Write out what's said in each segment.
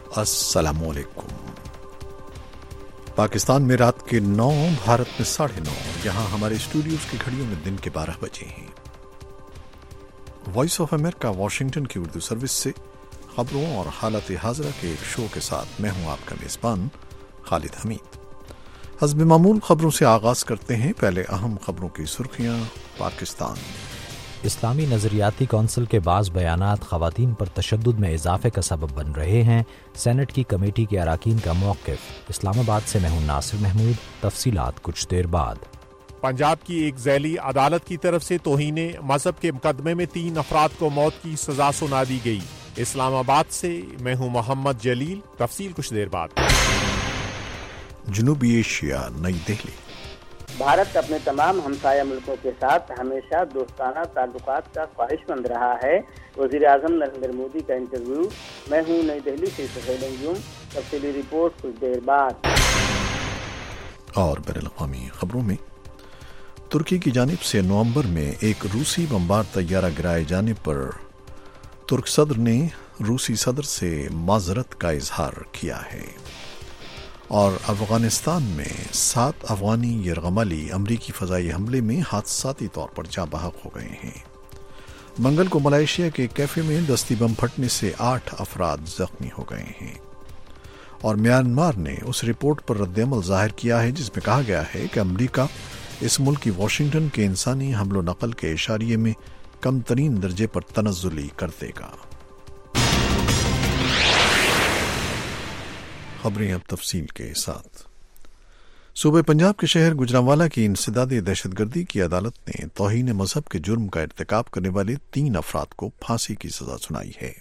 السلام علیکم۔ پاکستان میں رات کے 9، بھارت میں 9:30، یہاں ہمارے اسٹوڈیوز کی گھڑیوں میں دن کے 12 بجے ہیں۔ وائس آف امریکہ واشنگٹن کی اردو سروس سے خبروں اور حالت حاضرہ کے ایک شو کے ساتھ میں ہوں آپ کا میزبان خالد حمید۔ حسب معمول خبروں سے آغاز کرتے ہیں۔ پہلے اہم خبروں کی سرخیاں۔ پاکستان اسلامی نظریاتی کونسل کے بعض بیانات خواتین پر تشدد میں اضافے کا سبب بن رہے ہیں۔ سینٹ کی کمیٹی کے اراکین کا موقف۔ اسلام آباد سے میں ہوں ناصر محمود۔ تفصیلات کچھ دیر بعد۔ پنجاب کی ایک ذیلی عدالت کی طرف سے توہین مذہب کے مقدمے میں 3 افراد کو موت کی سزا سنا دی گئی۔ اسلام آباد سے میں ہوں محمد جلیل۔ تفصیل کچھ دیر بعد۔ جنوبی ایشیا، نئی دہلی۔ بھارت اپنے تمام ہمسایہ ملکوں کے ساتھ ہمیشہ دوستانہ تعلقات کا خواہش مند رہا ہے۔ وزیر اعظم نریندر مودی کا انٹرویو۔ میں ہوں نئی دہلی سے سہیل انجم۔ تفصیلی رپورٹ کچھ دیر بعد۔ اور بین الاقوامی خبروں میں ترکی کی جانب سے نومبر میں ایک روسی بمبار طیارہ گرائے جانے پر ترک صدر نے روسی صدر سے معذرت کا اظہار کیا ہے۔ اور افغانستان میں 7 افغانی یرغمالی امریکی فضائی حملے میں حادثاتی طور پر جاں بحق ہو گئے ہیں۔ منگل کو ملائیشیا کے کیفے میں دستی بم پھٹنے سے 8 افراد زخمی ہو گئے ہیں۔ اور میانمار نے اس رپورٹ پر رد عمل ظاہر کیا ہے جس میں کہا گیا ہے کہ امریکہ اس ملک کی واشنگٹن کے انسانی حمل و نقل کے اشاریے میں کم ترین درجے پر تنزلی کر دے گا۔ خبریں اب تفصیل کے ساتھ۔ صوبہ پنجاب کے شہر گوجرانوالا کی انسدادی دہشت گردی کی عدالت نے توہین مذہب کے جرم کا ارتکاب کرنے والے 3 افراد کو پھانسی کی سزا سنائی ہے۔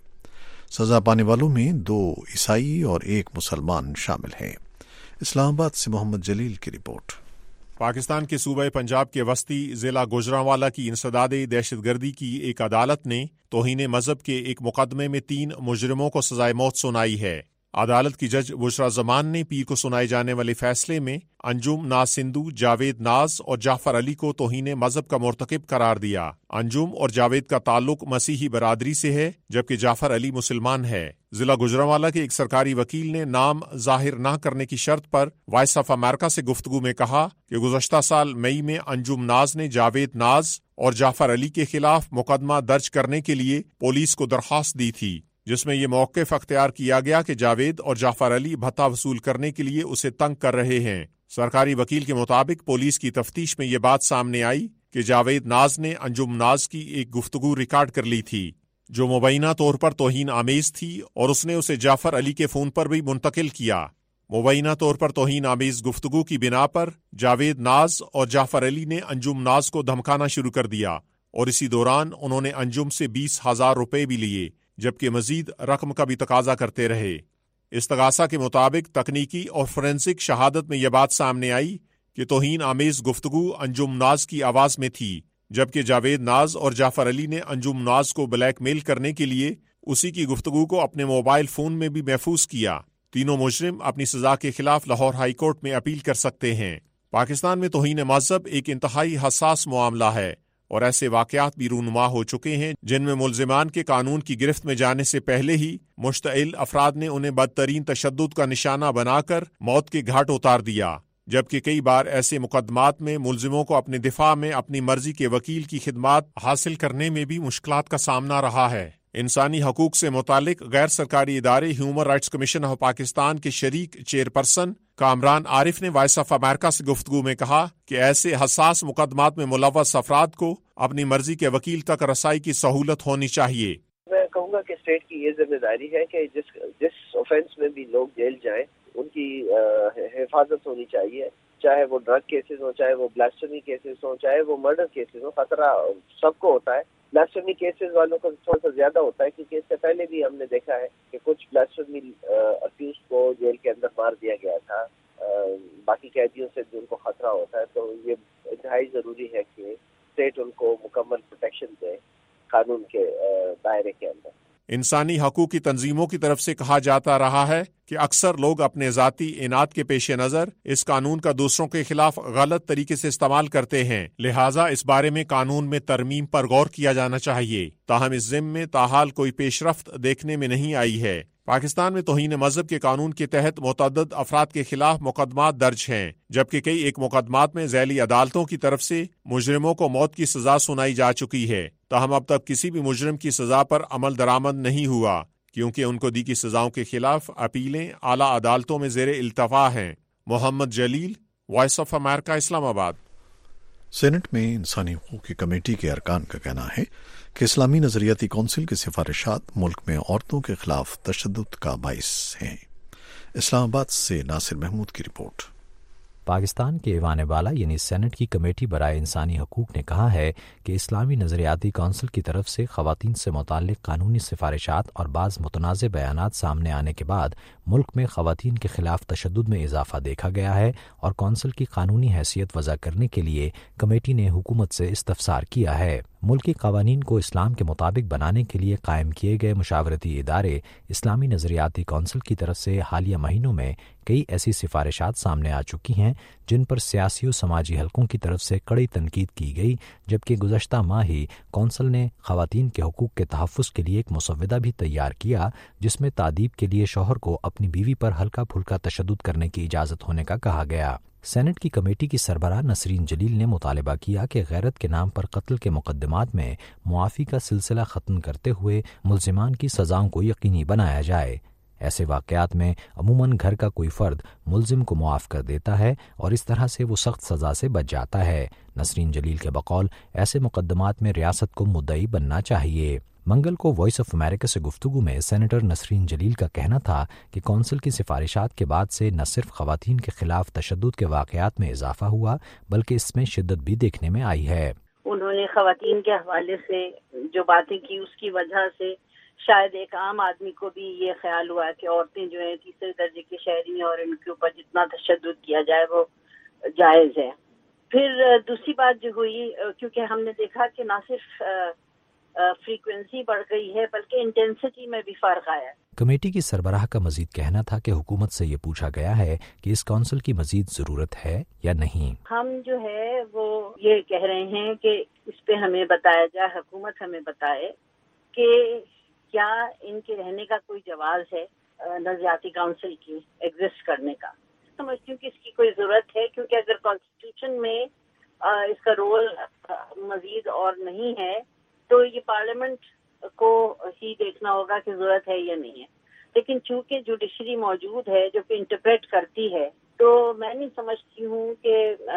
سزا پانے والوں میں 2 عیسائی اور 1 مسلمان شامل ہیں۔ اسلام آباد سے محمد جلیل کی رپورٹ۔ پاکستان کے صوبہ پنجاب کے وسطی ضلع گوجرانوالا کی انسدادی دہشت گردی کی ایک عدالت نے توہین مذہب کے ایک مقدمے میں 3 مجرموں کو سزائے موت سنائی ہے۔ عدالت کی جج بشرا زمان نے پیر کو سنائے جانے والے فیصلے میں انجم ناز سندھو، جاوید ناز اور جعفر علی کو توہین مذہب کا مرتکب قرار دیا۔ انجم اور جاوید کا تعلق مسیحی برادری سے ہے جبکہ جعفر علی مسلمان ہے۔ ضلع گوجرانوالا کے ایک سرکاری وکیل نے نام ظاہر نہ کرنے کی شرط پر وائس آف امریکہ سے گفتگو میں کہا کہ گزشتہ سال مئی میں انجم ناز نے جاوید ناز اور جعفر علی کے خلاف مقدمہ درج کرنے کے لیے پولیس کو درخواست دی تھی، جس میں یہ موقف اختیار کیا گیا کہ جاوید اور جعفر علی بھتہ وصول کرنے کے لیے اسے تنگ کر رہے ہیں۔ سرکاری وکیل کے مطابق پولیس کی تفتیش میں یہ بات سامنے آئی کہ جاوید ناز نے انجم ناز کی ایک گفتگو ریکارڈ کر لی تھی جو مبینہ طور پر توہین آمیز تھی اور اس نے اسے جعفر علی کے فون پر بھی منتقل کیا۔ مبینہ طور پر توہین آمیز گفتگو کی بنا پر جاوید ناز اور جعفر علی نے انجم ناز کو دھمکانا شروع کر دیا اور اسی دوران انہوں نے انجم سے 20,000 روپے بھی لیے جبکہ مزید رقم کا بھی تقاضا کرتے رہے۔ استغاثہ کے مطابق تکنیکی اور فورینسک شہادت میں یہ بات سامنے آئی کہ توہین آمیز گفتگو انجم ناز کی آواز میں تھی جبکہ جاوید ناز اور جعفر علی نے انجم ناز کو بلیک میل کرنے کے لیے اسی کی گفتگو کو اپنے موبائل فون میں بھی محفوظ کیا۔ تینوں مجرم اپنی سزا کے خلاف لاہور ہائی کورٹ میں اپیل کر سکتے ہیں۔ پاکستان میں توہین مذہب ایک انتہائی حساس معاملہ ہے اور ایسے واقعات بھی رونما ہو چکے ہیں جن میں ملزمان کے قانون کی گرفت میں جانے سے پہلے ہی مشتعل افراد نے انہیں بدترین تشدد کا نشانہ بنا کر موت کے گھاٹ اتار دیا، جبکہ کئی بار ایسے مقدمات میں ملزموں کو اپنے دفاع میں اپنی مرضی کے وکیل کی خدمات حاصل کرنے میں بھی مشکلات کا سامنا رہا ہے۔ انسانی حقوق سے متعلق غیر سرکاری ادارے human rights commission of Pakistan کے شریک چیئرپرسن کامران عارف نے وائس آف امریکہ سے گفتگو میں کہا کہ ایسے حساس مقدمات میں ملوث افراد کو اپنی مرضی کے وکیل تک رسائی کی سہولت ہونی چاہیے۔ میں کہوں گا کہ اسٹیٹ کی یہ ذمہ داری ہے کہ جس آفینس میں بھی لوگ جیل جائیں ان کی حفاظت ہونی چاہیے، چاہے وہ ڈرگ کیسز ہوں، چاہے وہ بلاسفیمی کیسز ہوں، چاہے وہ مرڈر کیسز ہوں۔ خطرہ سب کو ہوتا ہے، بلاسفیمی کیسز والوں کو تھوڑا سا زیادہ ہوتا ہے کیونکہ اس سے پہلے بھی ہم نے دیکھا ہے کہ کچھ بلاسفیمی اکیوز کو جیل کے اندر مار دیا گیا تھا، باقی قیدیوں سے جن کو خطرہ ہوتا ہے۔ تو یہ انتہائی ضروری ہے کہ اسٹیٹ ان کو مکمل پروٹیکشن دے قانون کے دائرے کے اندر۔ انسانی حقوق کی تنظیموں کی طرف سے کہا جاتا رہا ہے کہ اکثر لوگ اپنے ذاتی اناد کے پیش نظر اس قانون کا دوسروں کے خلاف غلط طریقے سے استعمال کرتے ہیں، لہٰذا اس بارے میں قانون میں ترمیم پر غور کیا جانا چاہیے۔ تاہم اس ضمن میں تاحال کوئی پیش رفت دیکھنے میں نہیں آئی ہے۔ پاکستان میں توہین مذہب کے قانون کے تحت متعدد افراد کے خلاف مقدمات درج ہیں، جبکہ کئی ایک مقدمات میں ذیلی عدالتوں کی طرف سے مجرموں کو موت کی سزا سنائی جا چکی ہے۔ تاہم اب تک کسی بھی مجرم کی سزا پر عمل درآمد نہیں ہوا، کیونکہ ان کو دی کی سزاؤں کے خلاف اپیلیں اعلیٰ عدالتوں میں زیر التوا ہیں۔ محمد جلیل، وائس آف امریکہ، اسلام آباد۔ سینٹ میں انسانی حقوق کی کمیٹی کے ارکان کا کہنا ہے کہ اسلامی نظریاتی کونسل کی سفارشات ملک میں عورتوں کے خلاف تشدد کا باعث ہیں۔ اسلام آباد سے ناصر محمود کی رپورٹ۔ پاکستان کے ایوان بالا یعنی سینٹ کی کمیٹی برائے انسانی حقوق نے کہا ہے کہ اسلامی نظریاتی کونسل کی طرف سے خواتین سے متعلق قانونی سفارشات اور بعض متنازع بیانات سامنے آنے کے بعد ملک میں خواتین کے خلاف تشدد میں اضافہ دیکھا گیا ہے، اور کونسل کی قانونی حیثیت وضع کرنے کے لیے کمیٹی نے حکومت سے استفسار کیا ہے۔ ملکی قوانین کو اسلام کے مطابق بنانے کے لیے قائم کیے گئے مشاورتی ادارے اسلامی نظریاتی کونسل کی طرف سے حالیہ مہینوں میں کئی ایسی سفارشات سامنے آ چکی ہیں جن پر سیاسی و سماجی حلقوں کی طرف سے کڑی تنقید کی گئی، جبکہ گزشتہ ماہ ہی کونسل نے خواتین کے حقوق کے تحفظ کے لیے ایک مسودہ بھی تیار کیا جس میں تادیب کے لیے شوہر کو اپنی بیوی پر ہلکا پھلکا تشدد کرنے کی اجازت ہونے کا کہا گیا۔ سینٹ کی کمیٹی کی سربراہ نسرین جلیل نے مطالبہ کیا کہ غیرت کے نام پر قتل کے مقدمات میں معافی کا سلسلہ ختم کرتے ہوئے ملزمان کی سزاؤں کو یقینی بنایا جائے۔ ایسے واقعات میں عموماً گھر کا کوئی فرد ملزم کو معاف کر دیتا ہے اور اس طرح سے وہ سخت سزا سے بچ جاتا ہے۔ نسرین جلیل کے بقول ایسے مقدمات میں ریاست کو مدعی بننا چاہیے۔ منگل کو وائس آف امریکہ سے گفتگو میں سینیٹر نسرین جلیل کا کہنا تھا کہ کونسل کی سفارشات کے بعد سے نہ صرف خواتین کے خلاف تشدد کے واقعات میں اضافہ ہوا بلکہ اس میں شدت بھی دیکھنے میں آئی ہے۔ انہوں نے خواتین کے حوالے سے جو باتیں کی اس کی وجہ سے شاید ایک عام آدمی کو بھی یہ خیال ہوا کہ عورتیں جو ہیں تیسرے درجے کی شہری ہیں اور ان کے اوپر جتنا تشدد کیا جائے وہ جائز ہے۔ پھر دوسری بات جو ہوئی، کیونکہ ہم نے دیکھا کہ نہ صرف فریکوینسی بڑھ گئی ہے بلکہ انٹینسٹی میں بھی فرق آیا ہے۔ کمیٹی کی سربراہ کا مزید کہنا تھا کہ حکومت سے یہ پوچھا گیا ہے کہ اس کونسل کی مزید ضرورت ہے یا نہیں۔ ہم جو ہے وہ یہ کہہ رہے ہیں کہ اس پہ ہمیں بتایا جائے، حکومت ہمیں بتائے کہ کیا ان کے رہنے کا کوئی جواز ہے نظریاتی کونسل کی ایگزسٹ کرنے کا۔ سمجھتی ہوں کہ اس کی کوئی ضرورت ہے، کیونکہ اگر کانسٹیٹیوشن میں اس کا رول مزید اور نہیں ہے تو یہ پارلیمنٹ کو ہی دیکھنا ہوگا کہ ضرورت ہے یا نہیں ہے۔ لیکن چونکہ جوڈیشری موجود ہے جو کہ انٹرپریٹ کرتی ہے تو میں نہیں سمجھتی ہوں کہ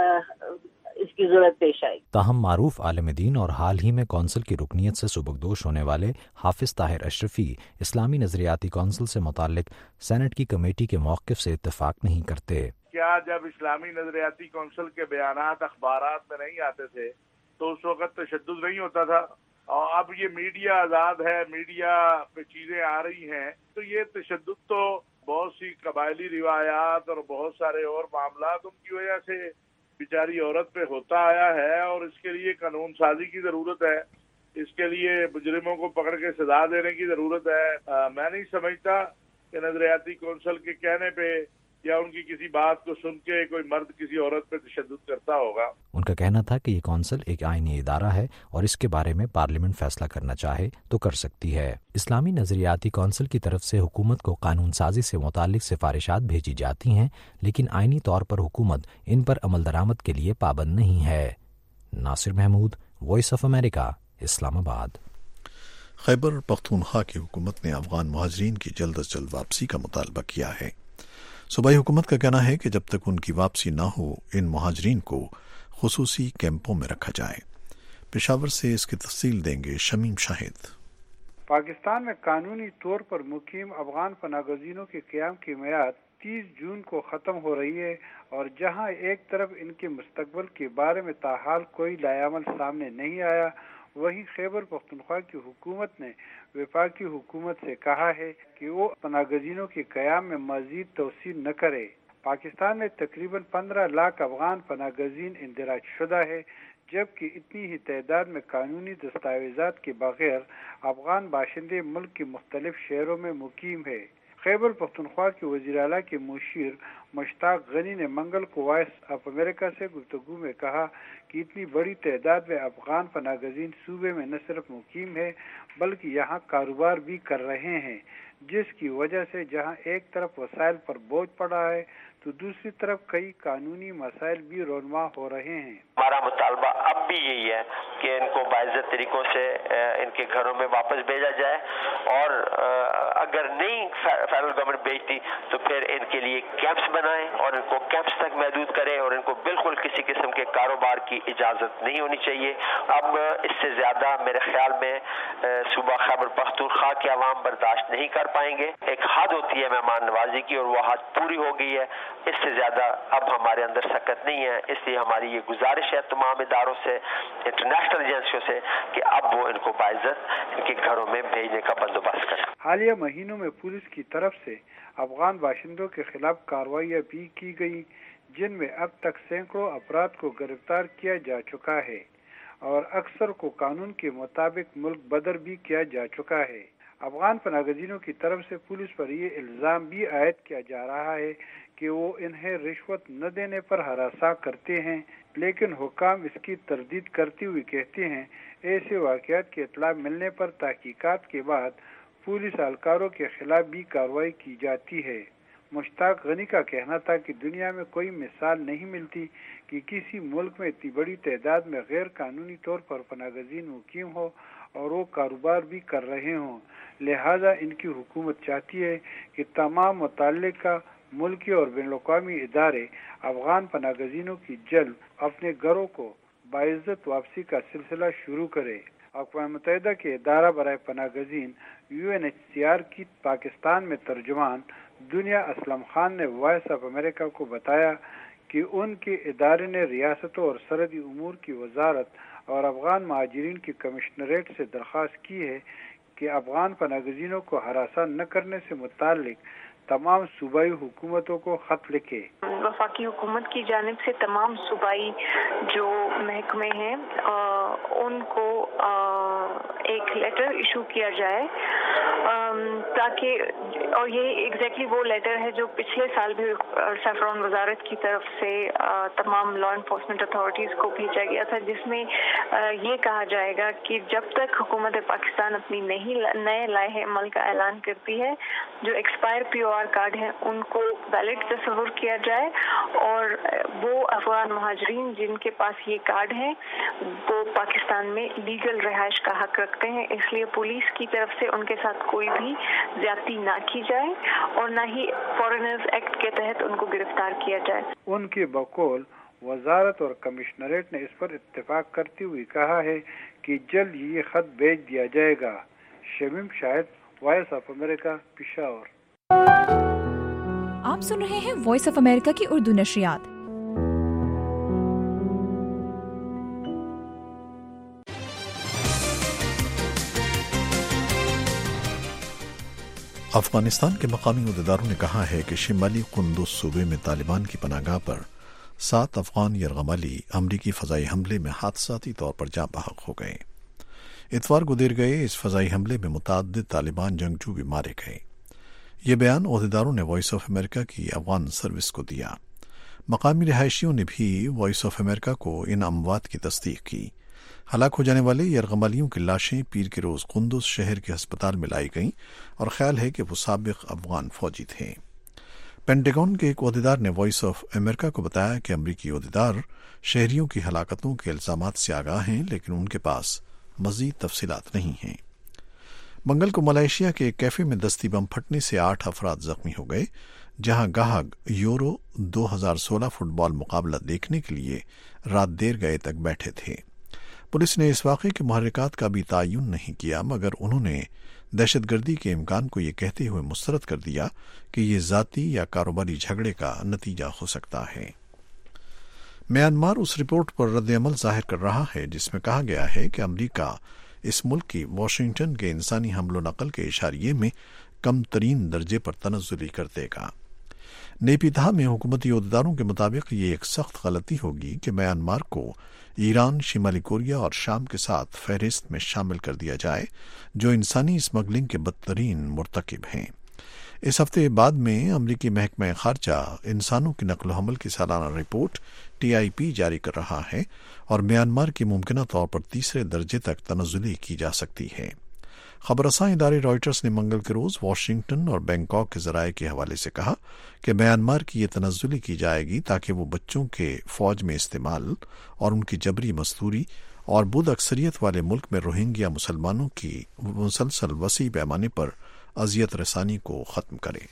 اس کی ضرورت پیش آئی۔ تاہم معروف عالم دین اور حال ہی میں کونسل کی رکنیت سے سبکدوش ہونے والے حافظ طاہر اشرفی اسلامی نظریاتی کونسل سے متعلق سینٹ کی کمیٹی کے موقف سے اتفاق نہیں کرتے۔ کیا جب اسلامی نظریاتی کونسل کے بیانات اخبارات میں نہیں آتے تھے تو اس وقت تشدد نہیں ہوتا تھا؟ اور اب یہ میڈیا آزاد ہے، میڈیا پہ چیزیں آ رہی ہیں تو یہ تشدد تو بہت سی قبائلی روایات اور بہت سارے اور معاملات ان کی وجہ سے بیچاری عورت پہ ہوتا آیا ہے، اور اس کے لیے قانون سازی کی ضرورت ہے، اس کے لیے مجرموں کو پکڑ کے سزا دینے کی ضرورت ہے۔ میں نہیں سمجھتا کہ نظریاتی کونسل کے کہنے پہ یا ان کی کسی بات کو سن کے کوئی مرد کسی عورت پہ تشدد کرتا ہوگا۔ ان کا کہنا تھا کہ یہ کونسل ایک آئینی ادارہ ہے اور اس کے بارے میں پارلیمنٹ فیصلہ کرنا چاہے تو کر سکتی ہے۔ اسلامی نظریاتی کونسل کی طرف سے حکومت کو قانون سازی سے متعلق سفارشات بھیجی جاتی ہیں، لیکن آئینی طور پر حکومت ان پر عمل درآمد کے لیے پابند نہیں ہے۔ Nasir Mahmood, voice of America, Islamabad. Khyber Pakhtunkhwa کی حکومت نے افغان مہاجرین کی جلد از جلد واپسی کا مطالبہ کیا ہے۔ صوبائی حکومت کا کہنا ہے کہ جب تک ان کی واپسی نہ ہو ان مہاجرین کو خصوصی کیمپوں میں رکھا جائے۔ پشاور سے اس کی تفصیل دیں گے شمیم شاہد۔ پاکستان میں قانونی طور پر مقیم افغان پناہ گزینوں کے قیام کی میعاد 30 جون کو ختم ہو رہی ہے، اور جہاں ایک طرف ان کے مستقبل کے بارے میں تاحال کوئی لائحہ عمل سامنے نہیں آیا، وہیں خیبر پختونخوا کی حکومت نے وفاقی حکومت سے کہا ہے کہ وہ پناہ گزینوں کے قیام میں مزید توسیع نہ کرے۔ پاکستان میں تقریباً 15 لاکھ افغان پناہ گزین اندراج شدہ ہے، جبکہ اتنی ہی تعداد میں قانونی دستاویزات کے بغیر افغان باشندے ملک کے مختلف شہروں میں مقیم ہے۔ خیبر پختونخوا کے وزیر اعلیٰ کے مشیر مشتاق غنی نے منگل کو وائس آف امریکہ سے گفتگو میں کہا کہ اتنی بڑی تعداد میں افغان پناہ گزین صوبے میں نہ صرف مقیم ہے بلکہ یہاں کاروبار بھی کر رہے ہیں، جس کی وجہ سے جہاں ایک طرف وسائل پر بوجھ پڑا ہے تو دوسری طرف کئی قانونی مسائل بھی رونما ہو رہے ہیں۔ ہمارا مطالبہ اب بھی یہی ہے کہ ان کو باعزت طریقوں سے ان کے گھروں میں واپس بھیجا جائے، اور اگر نہیں فیڈرل گورنمنٹ بھیجتی تو پھر ان کے لیے کیمپس بنائیں اور ان کو کیمپس تک محدود کریں، اور ان کو بالکل کسی قسم کے کاروبار کی اجازت نہیں ہونی چاہیے۔ اب اس سے زیادہ میرے خیال میں صوبہ خیبر پختونخوا کے عوام برداشت نہیں کر پائیں گے۔ ایک حد ہوتی ہے مہمان نوازی کی اور وہ حد پوری ہو گئی ہے، اس سے زیادہ اب ہمارے اندر سکت نہیں ہے۔ اس لیے ہماری یہ گزارش ہے تمام اداروں سے، انٹرنیشنل ایجنسیوں سے، کہ اب وہ ان کو باعزت ان کے گھروں میں بھیجنے کا بندوبست کریں۔ حالیہ مہینوں میں پولیس کی طرف سے افغان باشندوں کے خلاف کارروائیاں بھی کی گئی، جن میں اب تک سینکڑوں افراد کو گرفتار کیا جا چکا ہے اور اکثر کو قانون کے مطابق ملک بدر بھی کیا جا چکا ہے۔ افغان پناہ گزینوں کی طرف سے پولیس پر یہ الزام بھی عائد کیا جا رہا ہے کہ وہ انہیں رشوت نہ دینے پر ہراساں کرتے ہیں، لیکن حکام اس کی تردید کرتے ہوئے کہتے ہیں ایسے واقعات کی اطلاع ملنے پر تحقیقات کے بعد پولیس اہلکاروں کے خلاف بھی کارروائی کی جاتی ہے۔ مشتاق غنی کا کہنا تھا کہ دنیا میں کوئی مثال نہیں ملتی کہ کسی ملک میں اتنی بڑی تعداد میں غیر قانونی طور پر پناہ گزین مقیم ہو اور وہ کاروبار بھی کر رہے ہوں، لہذا ان کی حکومت چاہتی ہے کہ تمام متعلقہ ملکی اور بین الاقوامی ادارے افغان پناہ گزینوں کی جلد اپنے گھروں کو باعزت واپسی کا سلسلہ شروع کرے۔ اقوام متحدہ کے ادارہ برائے پناہ گزین UNHCR کی پاکستان میں ترجمان دنیا اسلم خان نے وائس آف امریکہ کو بتایا کہ ان کے ادارے نے ریاستوں اور سرحدی امور کی وزارت اور افغان مہاجرین کی کمشنریٹ سے درخواست کی ہے کہ افغان پناہ گزینوں کو ہراساں نہ کرنے سے متعلق تمام صوبائی حکومتوں کو خط لکھے۔ وفاقی حکومت کی جانب سے تمام صوبائی جو محکمے ہیں ان کو ایک لیٹر ایشو کیا جائے تاکہ، اور یہ ایگزیکٹلی وہ لیٹر ہے جو پچھلے سال بھی سیفران وزارت کی طرف سے تمام لا انفورسمنٹ اتھارٹیز کو بھیجا گیا تھا، جس میں یہ کہا جائے گا کہ جب تک حکومت پاکستان اپنی نئے لائحہ عمل کا اعلان کرتی ہے، جو ایکسپائر POR کارڈ ہیں ان کو ویلڈ تصور کیا جائے، اور وہ افغان مہاجرین جن کے پاس یہ کارڈ ہیں وہ پاکستان میں لیگل رہائش کا حق رکھتے ہیں، اس لیے پولیس کی طرف سے ان کے ساتھ کوئی بھی زیادتی نہ کی جائے اور نہ ہی فارنرز ایکٹ کے تحت ان کو گرفتار کیا جائے۔ ان کے بقول وزارت اور کمشنریٹ نے اس پر اتفاق کرتے ہوئے کہا ہے کہ جلد یہ خط بھیج دیا جائے گا۔ Shamim Shahid, voice of America, Peshawar. آپ سن رہے ہیں وائس آف امریکہ کی اردو نشریات۔ افغانستان کے مقامی عہدیداروں نے کہا ہے کہ شمالی قندوز صوبے میں طالبان کی پناہ گاہ پر 7 افغان یرغمالی امریکی فضائی حملے میں حادثاتی طور پر جاں بحق ہو گئے۔ اتوار کو دیر گئے اس فضائی حملے میں متعدد طالبان جنگجو بھی مارے گئے۔ یہ بیان عہدیداروں نے وائس آف امریکہ کی افغان سروس کو دیا۔ مقامی رہائشیوں نے بھی وائس آف امریکہ کو ان اموات کی تصدیق کی۔ ہلاک ہو جانے والے یرغمالیوں کی لاشیں پیر کے روز قندوز شہر کے ہسپتال میں لائی گئیں اور خیال ہے کہ وہ سابق افغان فوجی تھے۔ پینٹاگون کے ایک عہدیدار نے وائس آف امریکہ کو بتایا کہ امریکی عہدیدار شہریوں کی ہلاکتوں کے الزامات سے آگاہ ہیں، لیکن ان کے پاس مزید تفصیلات نہیں ہیں۔ منگل کو ملائیشیا کے ایک کیفے میں دستی بم پھٹنے سے 8 افراد زخمی ہو گئے، جہاں گاہک یورو 2016 فٹ بال مقابلہ دیکھنے کے لیے رات دیر گئے تک بیٹھے تھے۔ پولیس نے اس واقعے کے محرکات کا بھی تعین نہیں کیا، مگر انہوں نے دہشت گردی کے امکان کو یہ کہتے ہوئے مسترد کر دیا کہ یہ ذاتی یا کاروباری جھگڑے کا نتیجہ ہو سکتا ہے۔ میانمار اس رپورٹ پر رد عمل ظاہر کر رہا ہے جس میں کہا گیا ہے کہ امریکہ اس ملک کی واشنگٹن کے انسانی حمل و نقل کے اشاریے میں کم ترین درجے پر تنزلی کر دے گا۔ नेपिधा में हुकूमती अहदेदारों के मुताबिक ये एक सख्त गलती होगी कि म्यांमार को ईरान, शिमाली कोरिया और शाम के साथ फहरिस्त में शामिल कर दिया जाए, जो इंसानी स्मगलिंग के बदतरीन मुर्तकिब हैं। इस हफ्ते बाद में अमरीकी महकमा खारजा इंसानों की नकल हमल की सालाना रिपोर्ट TIP जारी कर रहा है और म्यांमार की मुमकिना तौर पर तीसरे दर्जे तक तनज़्ज़ुली की जा सकती है। खबरसां इदारे रॉयटर्स ने मंगल के रोज वाशिंगटन और बैंकॉक के जराये के हवाले से कहा कि म्यांमार की ये तनज़्ज़ुली की जाएगी ताकि वो बच्चों के फौज में इस्तेमाल और उनकी जबरी मजदूरी और बुध अक्सरियत वाले मुल्क में रोहिंग्या मुसलमानों की मुसलसल वसी पैमाने पर अजियत रसानी को खत्म करे।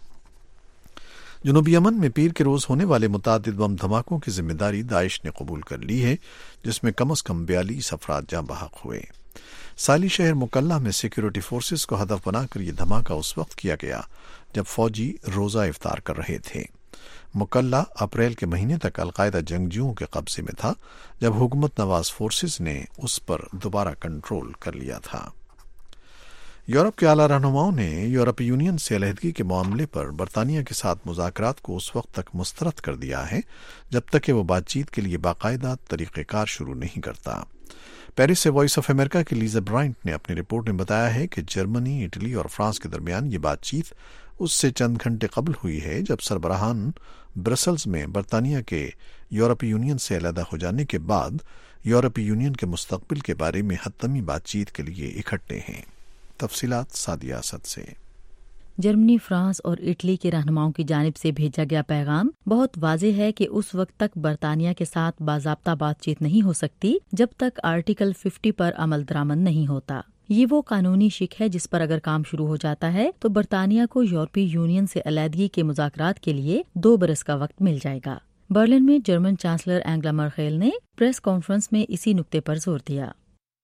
जनूबी यमन में पीर के रोज होने वाले मुतादिद बम धमाकों की जिम्मेदारी दाइश ने कबूल कर ली है, जिसमें कम अज कम 42 अफराद जाँ बहक हुए। साली शहर मुकल्ला में सिक्योरिटी फोर्सेस को हदफ बनाकर यह धमाका उस वक्त किया गया जब फौजी रोजा इफ्तार कर रहे थे। मुकल्ला अप्रैल के महीने तक अलकायदा जंगजुओं के कब्जे में था, जब हुकूमत नवाज फोर्सेस ने उस पर दोबारा कंट्रोल कर लिया था। यूरोप के आला रहनुमाओं ने यूरोपीय यूनियन से अलहदगी के मामले पर बरतानिया के साथ मुज़ाकरात को उस वक्त तक मुस्तरद कर दिया है जब तक कि वो बातचीत के लिए बाकायदा तरीक़ेकार शुरू नहीं करता। पेरिस से वॉइस ऑफ अमेरिका की लीजा ब्राइंट ने अपनी रिपोर्ट में बताया है कि जर्मनी, इटली और फ्रांस के दरमियान ये बातचीत उससे चंद घंटे कबल हुई है, जब सरबराहान ब्रसल्स में बरतानिया के यूरोपीय यूनियन से अलहदा हो जाने के बाद यूरोपीय यूनियन के मुस्तकबिल के बारे में हतमी बातचीत के लिए इकट्ठे हैं। तफसीलात सादिया असद से। जर्मनी, फ्रांस और इटली के रहनुमाओं की जानिब से भेजा गया पैगाम बहुत वाज़ेह है कि उस वक्त तक बरतानिया के साथ बाज़ाब्ता बातचीत नहीं हो सकती जब तक आर्टिकल 50 पर अमल दरामद नहीं होता। ये वो कानूनी शिक है जिस पर अगर काम शुरू हो जाता है तो बरतानिया को यूरोपीय यूनियन से अलहदगी के मुज़ाकरात के लिए 2 बरस का वक्त मिल जाएगा। बर्लिन में जर्मन चांसलर एंगला मर्केल ने प्रेस कॉन्फ्रेंस में इसी नुक्ते पर जोर दिया।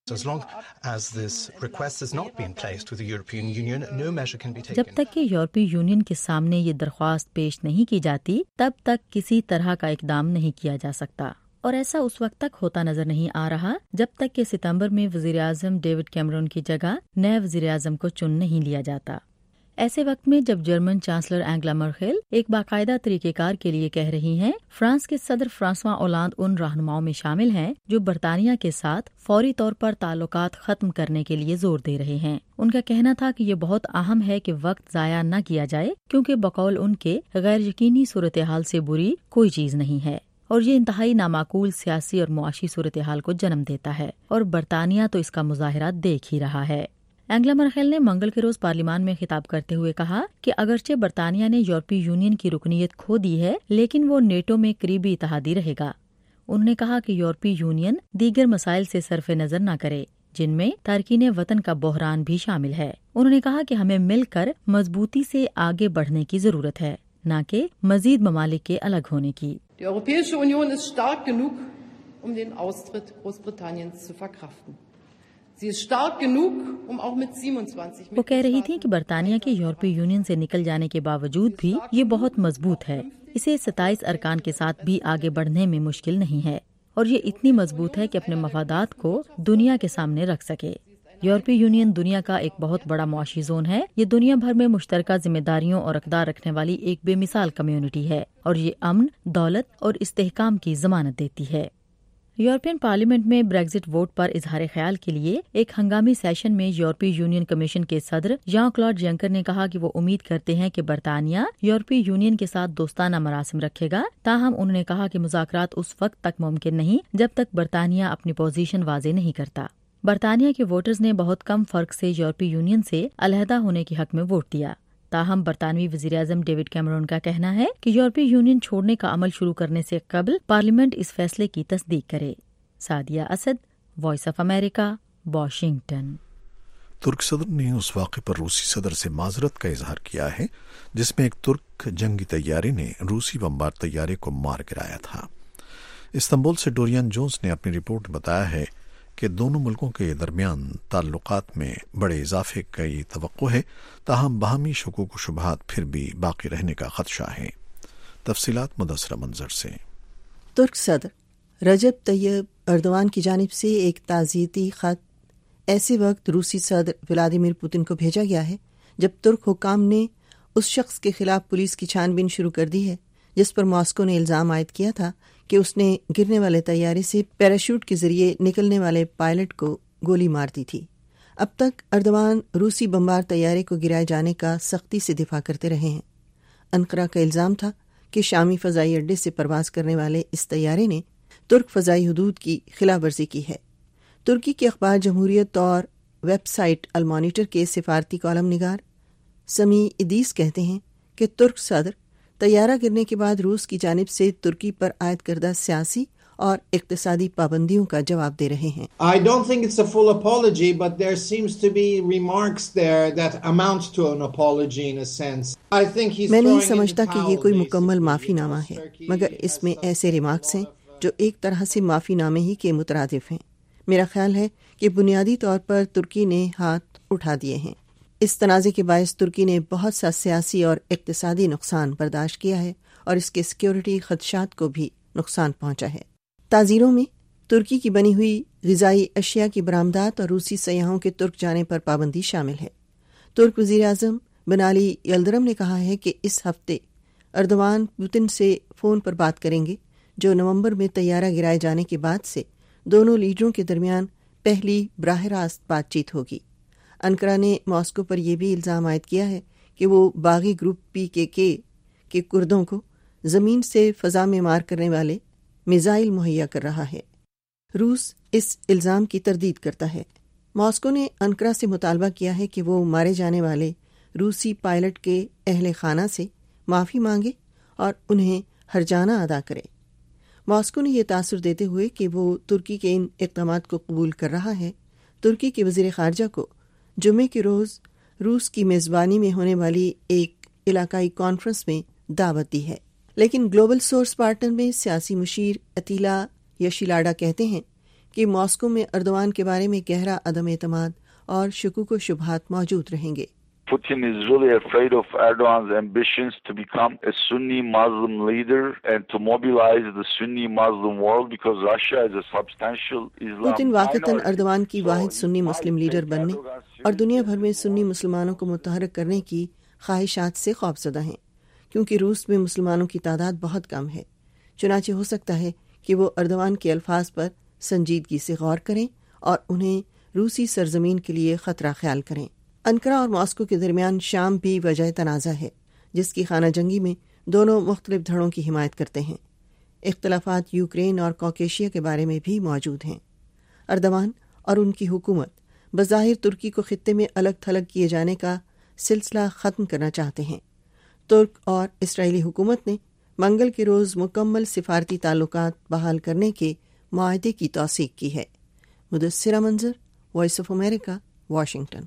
जब तक कि यूरोपीय यूनियन के सामने ये दरख्वास्त पेश नहीं की जाती तब तक किसी तरह का इकदाम नहीं किया जा सकता, और ऐसा उस वक्त तक होता नजर नहीं आ रहा जब तक कि सितंबर में वजीर आज़म डेविड कैमरून की जगह नए वजीर आज़म को चुन नहीं लिया जाता। ऐसे वक्त में जब जर्मन चांसलर एंगला मर्केल एक बाकायदा तरीकेकार के लिए कह रही हैं, फ्रांस के सदर फ्रांसवा ओलांद उन रहनुमाओं में शामिल हैं जो बरतानिया के साथ फौरी तौर पर ताल्लुकात खत्म करने के लिए जोर दे रहे हैं। उनका कहना था कि ये बहुत अहम है कि वक्त जाया न किया जाए, क्योंकि बकौल उनके गैर यकीनी सूरत हाल से बुरी कोई चीज नहीं है और ये इंतहाई नामाकूल सियासी और मुआशी सूरत हाल को जन्म देता है, और बरतानिया तो इसका मुजाहिरा देख ही रहा है। एंगला मर्केल ने मंगल के रोज पार्लियामान में खिताब करते हुए कहा कि अगरचे बरतानिया ने यूरोपीय यूनियन की रुकनीत खो दी है, लेकिन वो नेटो में करीबी इत्तेहादी रहेगा। उन्होंने कहा कि यूरोपीय यूनियन दीगर मसाइल से सरफे नजर न करे, जिनमें तारकीन वतन का बहरान भी शामिल है। उन्होंने कहा कि हमें मिलकर मजबूती से आगे बढ़ने की जरूरत है, न कि मजीद ममालिक के अलग होने की। Die Europäische Union ist stark genug, den Austritt Großbritanniens zu verkraften. Sie ist stark genug, auch mit 27 वो कह रही थी कि बरतानिया के यूरोपीय यूनियन से निकल जाने के बावजूद भी ये बहुत मजबूत है। इसे 27 अरकान के साथ भी आगे बढ़ने में मुश्किल नहीं है, और ये इतनी मजबूत है कि अपने मफादात को दुनिया के सामने रख सके। यूरोपीय यूनियन दुनिया का एक बहुत बड़ा मुआशी जोन है। ये दुनिया भर में मुश्तरका जिम्मेदारियों और अक़दार रखने वाली एक बेमिसाल कम्युनिटी है, और ये अमन, दौलत और इस्तेहकाम की जमानत देती है। यूरोपियन पार्लियामेंट में ब्रेक्जिट वोट पर इजहार ख्याल के लिए एक हंगामी सेशन में यूरोपीय यूनियन कमीशन के सदर जॉन क्लॉड जंकर ने कहा कि वो उम्मीद करते हैं कि बरतानिया यूरोपीय यूनियन के साथ दोस्ताना मरासिम रखेगा। ताहम उन्होंने कहा कि मुज़ाकरात उस वक्त तक मुमकिन नहीं जब तक बरतानिया अपनी पोजीशन वाज़े नहीं करता। बरतानिया के वोटर्स ने बहुत कम फर्क से यूरोपीय यूनियन से अलहदा होने के हक में वोट दिया। ताहम बरतानवी वज़ीर-ए-आज़म डेविड कैमरून का कहना है कि यूरोपीय यूनियन छोड़ने का अमल शुरू करने से कबल पार्लियामेंट इस फैसले की तस्दीक करे। Sadia Asad, voice of America, Washington. तुर्क सदर ने उस वाक़े पर रूसी सदर से माजरत का इजहार किया है जिसमें एक तुर्क जंगी तैयारे ने रूसी बमबार तैयारे को मार गिराया था। इस्तांबुल से डोरियन जोन्स ने अपनी रिपोर्ट में बताया है कि दोनों मुल्कों के दरमियान ताल्लुकात में बड़े इजाफे की तवक्को है, ताहम बाहमी शुकूक व शुबहात फिर भी बाकी रहने का खदशा है। तफसीलात मुदस्सरा मंजर से। तुर्क सदर रजब तैयब अर्दवान की जानिब से एक ताज़ियती ख़त ऐसे वक्त रूसी सदर व्लादिमीर पुतिन को भेजा गया है जब तुर्क हुकाम ने اس شخص کے خلاف پولیس کی چھان بین شروع کر دی ہے جس پر ماسکو نے الزام عائد کیا تھا کہ اس نے گرنے والے طیارے سے پیراشوٹ کے ذریعے نکلنے والے پائلٹ کو گولی مار دی تھی۔ اب تک اردوان روسی بمبار طیارے کو گرائے جانے کا سختی سے دفاع کرتے رہے ہیں۔ انقرہ کا الزام تھا کہ شامی فضائی اڈے سے پرواز کرنے والے اس طیارے نے ترک فضائی حدود کی خلاف ورزی کی ہے۔ ترکی کے اخبار جمہوریت اور ویب سائٹ المانیٹر کے سفارتی کالم نگار سمی ادیس کہتے ہیں کہ ترک صدر طیارہ گرنے کے بعد روس کی جانب سے ترکی پر عائد کردہ سیاسی اور اقتصادی پابندیوں کا جواب دے رہے ہیں۔ I don't think it's a full apology, but there seems to be remarks there that amount to an apology in a sense. I think he's میں نہیں throwing سمجھتا in the کہ towel, یہ کوئی basically, مکمل معافی نامہ ہے، مگر اس میں ایسے ریمارکس ہیں جو ایک طرح سے معافی نامے ہی کے مترادف ہیں۔ میرا خیال ہے کہ بنیادی طور پر ترکی نے ہاتھ اٹھا دیے ہیں۔ اس تنازع کے باعث ترکی نے بہت سا سیاسی اور اقتصادی نقصان برداشت کیا ہے اور اس کے سیکیورٹی خدشات کو بھی نقصان پہنچا ہے۔ تعزیروں میں ترکی کی بنی ہوئی غذائی اشیاء کی برآمدات اور روسی سیاحوں کے ترک جانے پر پابندی شامل ہے۔ ترک وزیر اعظم بنالی یلدرم نے کہا ہے کہ اس ہفتے اردوان پوتن سے فون پر بات کریں گے، جو نومبر میں طیارہ گرائے جانے کے بعد سے دونوں لیڈروں کے درمیان پہلی براہ راست بات چیت ہوگی۔ انقرہ نے ماسکو پر یہ بھی الزام عائد کیا ہے کہ وہ باغی گروپ PKK کے کردوں کو زمین سے فضا میں مار کرنے والے میزائل مہیا کر رہا ہے۔ روس اس الزام کی تردید کرتا ہے۔ ماسکو نے انقرہ سے مطالبہ کیا ہے کہ وہ مارے جانے والے روسی پائلٹ کے اہل خانہ سے معافی مانگے اور انہیں ہرجانہ ادا کرے۔ ماسکو نے یہ تاثر دیتے ہوئے کہ وہ ترکی کے ان اقدامات کو قبول کر رہا ہے، ترکی کے وزیر خارجہ کو جمعے کے روز روس کی میزبانی میں ہونے والی ایک علاقائی کانفرنس میں دعوت دی ہے۔ لیکن گلوبل سورس پارٹنر میں سیاسی مشیر اتیلا یشیلاڈا کہتے ہیں کہ ماسکو میں اردوان کے بارے میں گہرا عدم اعتماد اور شکوک و شبہات موجود رہیں گے۔ Putin is really afraid of Erdogan's ambitions to become a Sunni Muslim leader and to mobilize the Sunni Muslim world because Russia is a substantial Islam Putin واقعتاً minority. اردوان کی واحد سنی مسلم لیڈر بننے اور دنیا بھر میں سنی مسلمانوں کو متحرک کرنے کی خواہشات سے خوفزدہ ہیں، کیونکہ روس میں مسلمانوں کی تعداد بہت کم ہے۔ چنانچہ ہو سکتا ہے کہ وہ اردوان کے الفاظ پر سنجیدگی سے غور کریں اور انہیں روسی سرزمین کے لیے خطرہ خیال کریں۔ انقرہ اور ماسکو کے درمیان شام بھی وجہ تنازع ہے، جس کی خانہ جنگی میں دونوں مختلف دھڑوں کی حمایت کرتے ہیں۔ اختلافات یوکرین اور کوکیشیا کے بارے میں بھی موجود ہیں۔ اردوان اور ان کی حکومت بظاہر ترکی کو خطے میں الگ تھلگ کیے جانے کا سلسلہ ختم کرنا چاہتے ہیں۔ ترک اور اسرائیلی حکومت نے منگل کے روز مکمل سفارتی تعلقات بحال کرنے کے معاہدے کی توثیق کی ہے۔ Mudassira Manzar, voice of America, Washington.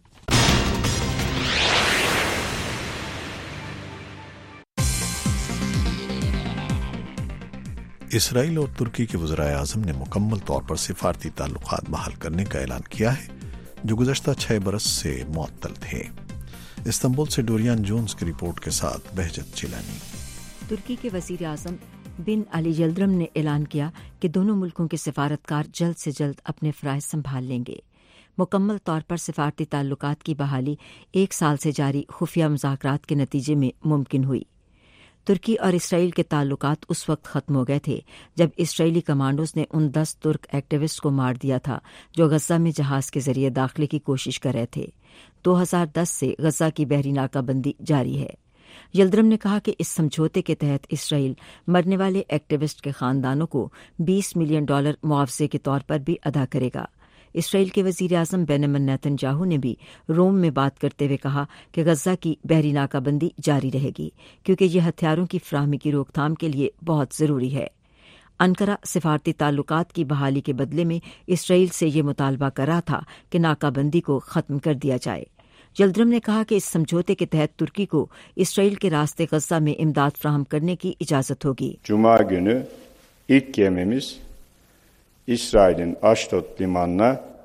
اسرائیل اور ترکی کے وزرائے اعظم نے مکمل طور پر سفارتی تعلقات بحال کرنے کا اعلان کیا ہے، جو گزشتہ 6 برس سے معطل تھے۔ استنبول سے ڈوریان جونز کی رپورٹ کے ساتھ بہجت چیلانی۔ ترکی کے وزیر اعظم بن علی یلدرم نے اعلان کیا کہ دونوں ملکوں کے سفارتکار جلد سے جلد اپنے فرائض سنبھال لیں گے۔ مکمل طور پر سفارتی تعلقات کی بحالی 1 سال سے جاری خفیہ مذاکرات کے نتیجے میں ممکن ہوئی۔ ترکی اور اسرائیل کے تعلقات اس وقت ختم ہو گئے تھے جب اسرائیلی کمانڈوز نے ان 10 ترک ایکٹیوسٹ کو مار دیا تھا جو غزہ میں جہاز کے ذریعے داخلے کی کوشش کر رہے تھے۔ 2010 سے غزہ کی بحری ناکہ بندی جاری ہے۔ یلدرم نے کہا کہ اس سمجھوتے کے تحت اسرائیل مرنے والے ایکٹیوسٹ کے خاندانوں کو $20 ملین معاوضے کے طور پر بھی ادا کرے گا۔ اسرائیل کے وزیر اعظم بنیامین نیتن یاہو نے بھی روم میں بات کرتے ہوئے کہا کہ غزہ کی بحری ناکہ بندی جاری رہے گی کیونکہ یہ ہتھیاروں کی فراہمی کی روک تھام کے لیے بہت ضروری ہے۔ انقرہ سفارتی تعلقات کی بحالی کے بدلے میں اسرائیل سے یہ مطالبہ کر رہا تھا کہ ناکہ بندی کو ختم کر دیا جائے۔ یلدرم نے کہا کہ اس سمجھوتے کے تحت ترکی کو اسرائیل کے راستے غزہ میں امداد فراہم کرنے کی اجازت ہوگی۔ Cuma günü ilk gemimiz İsrail'in Ashdod limanına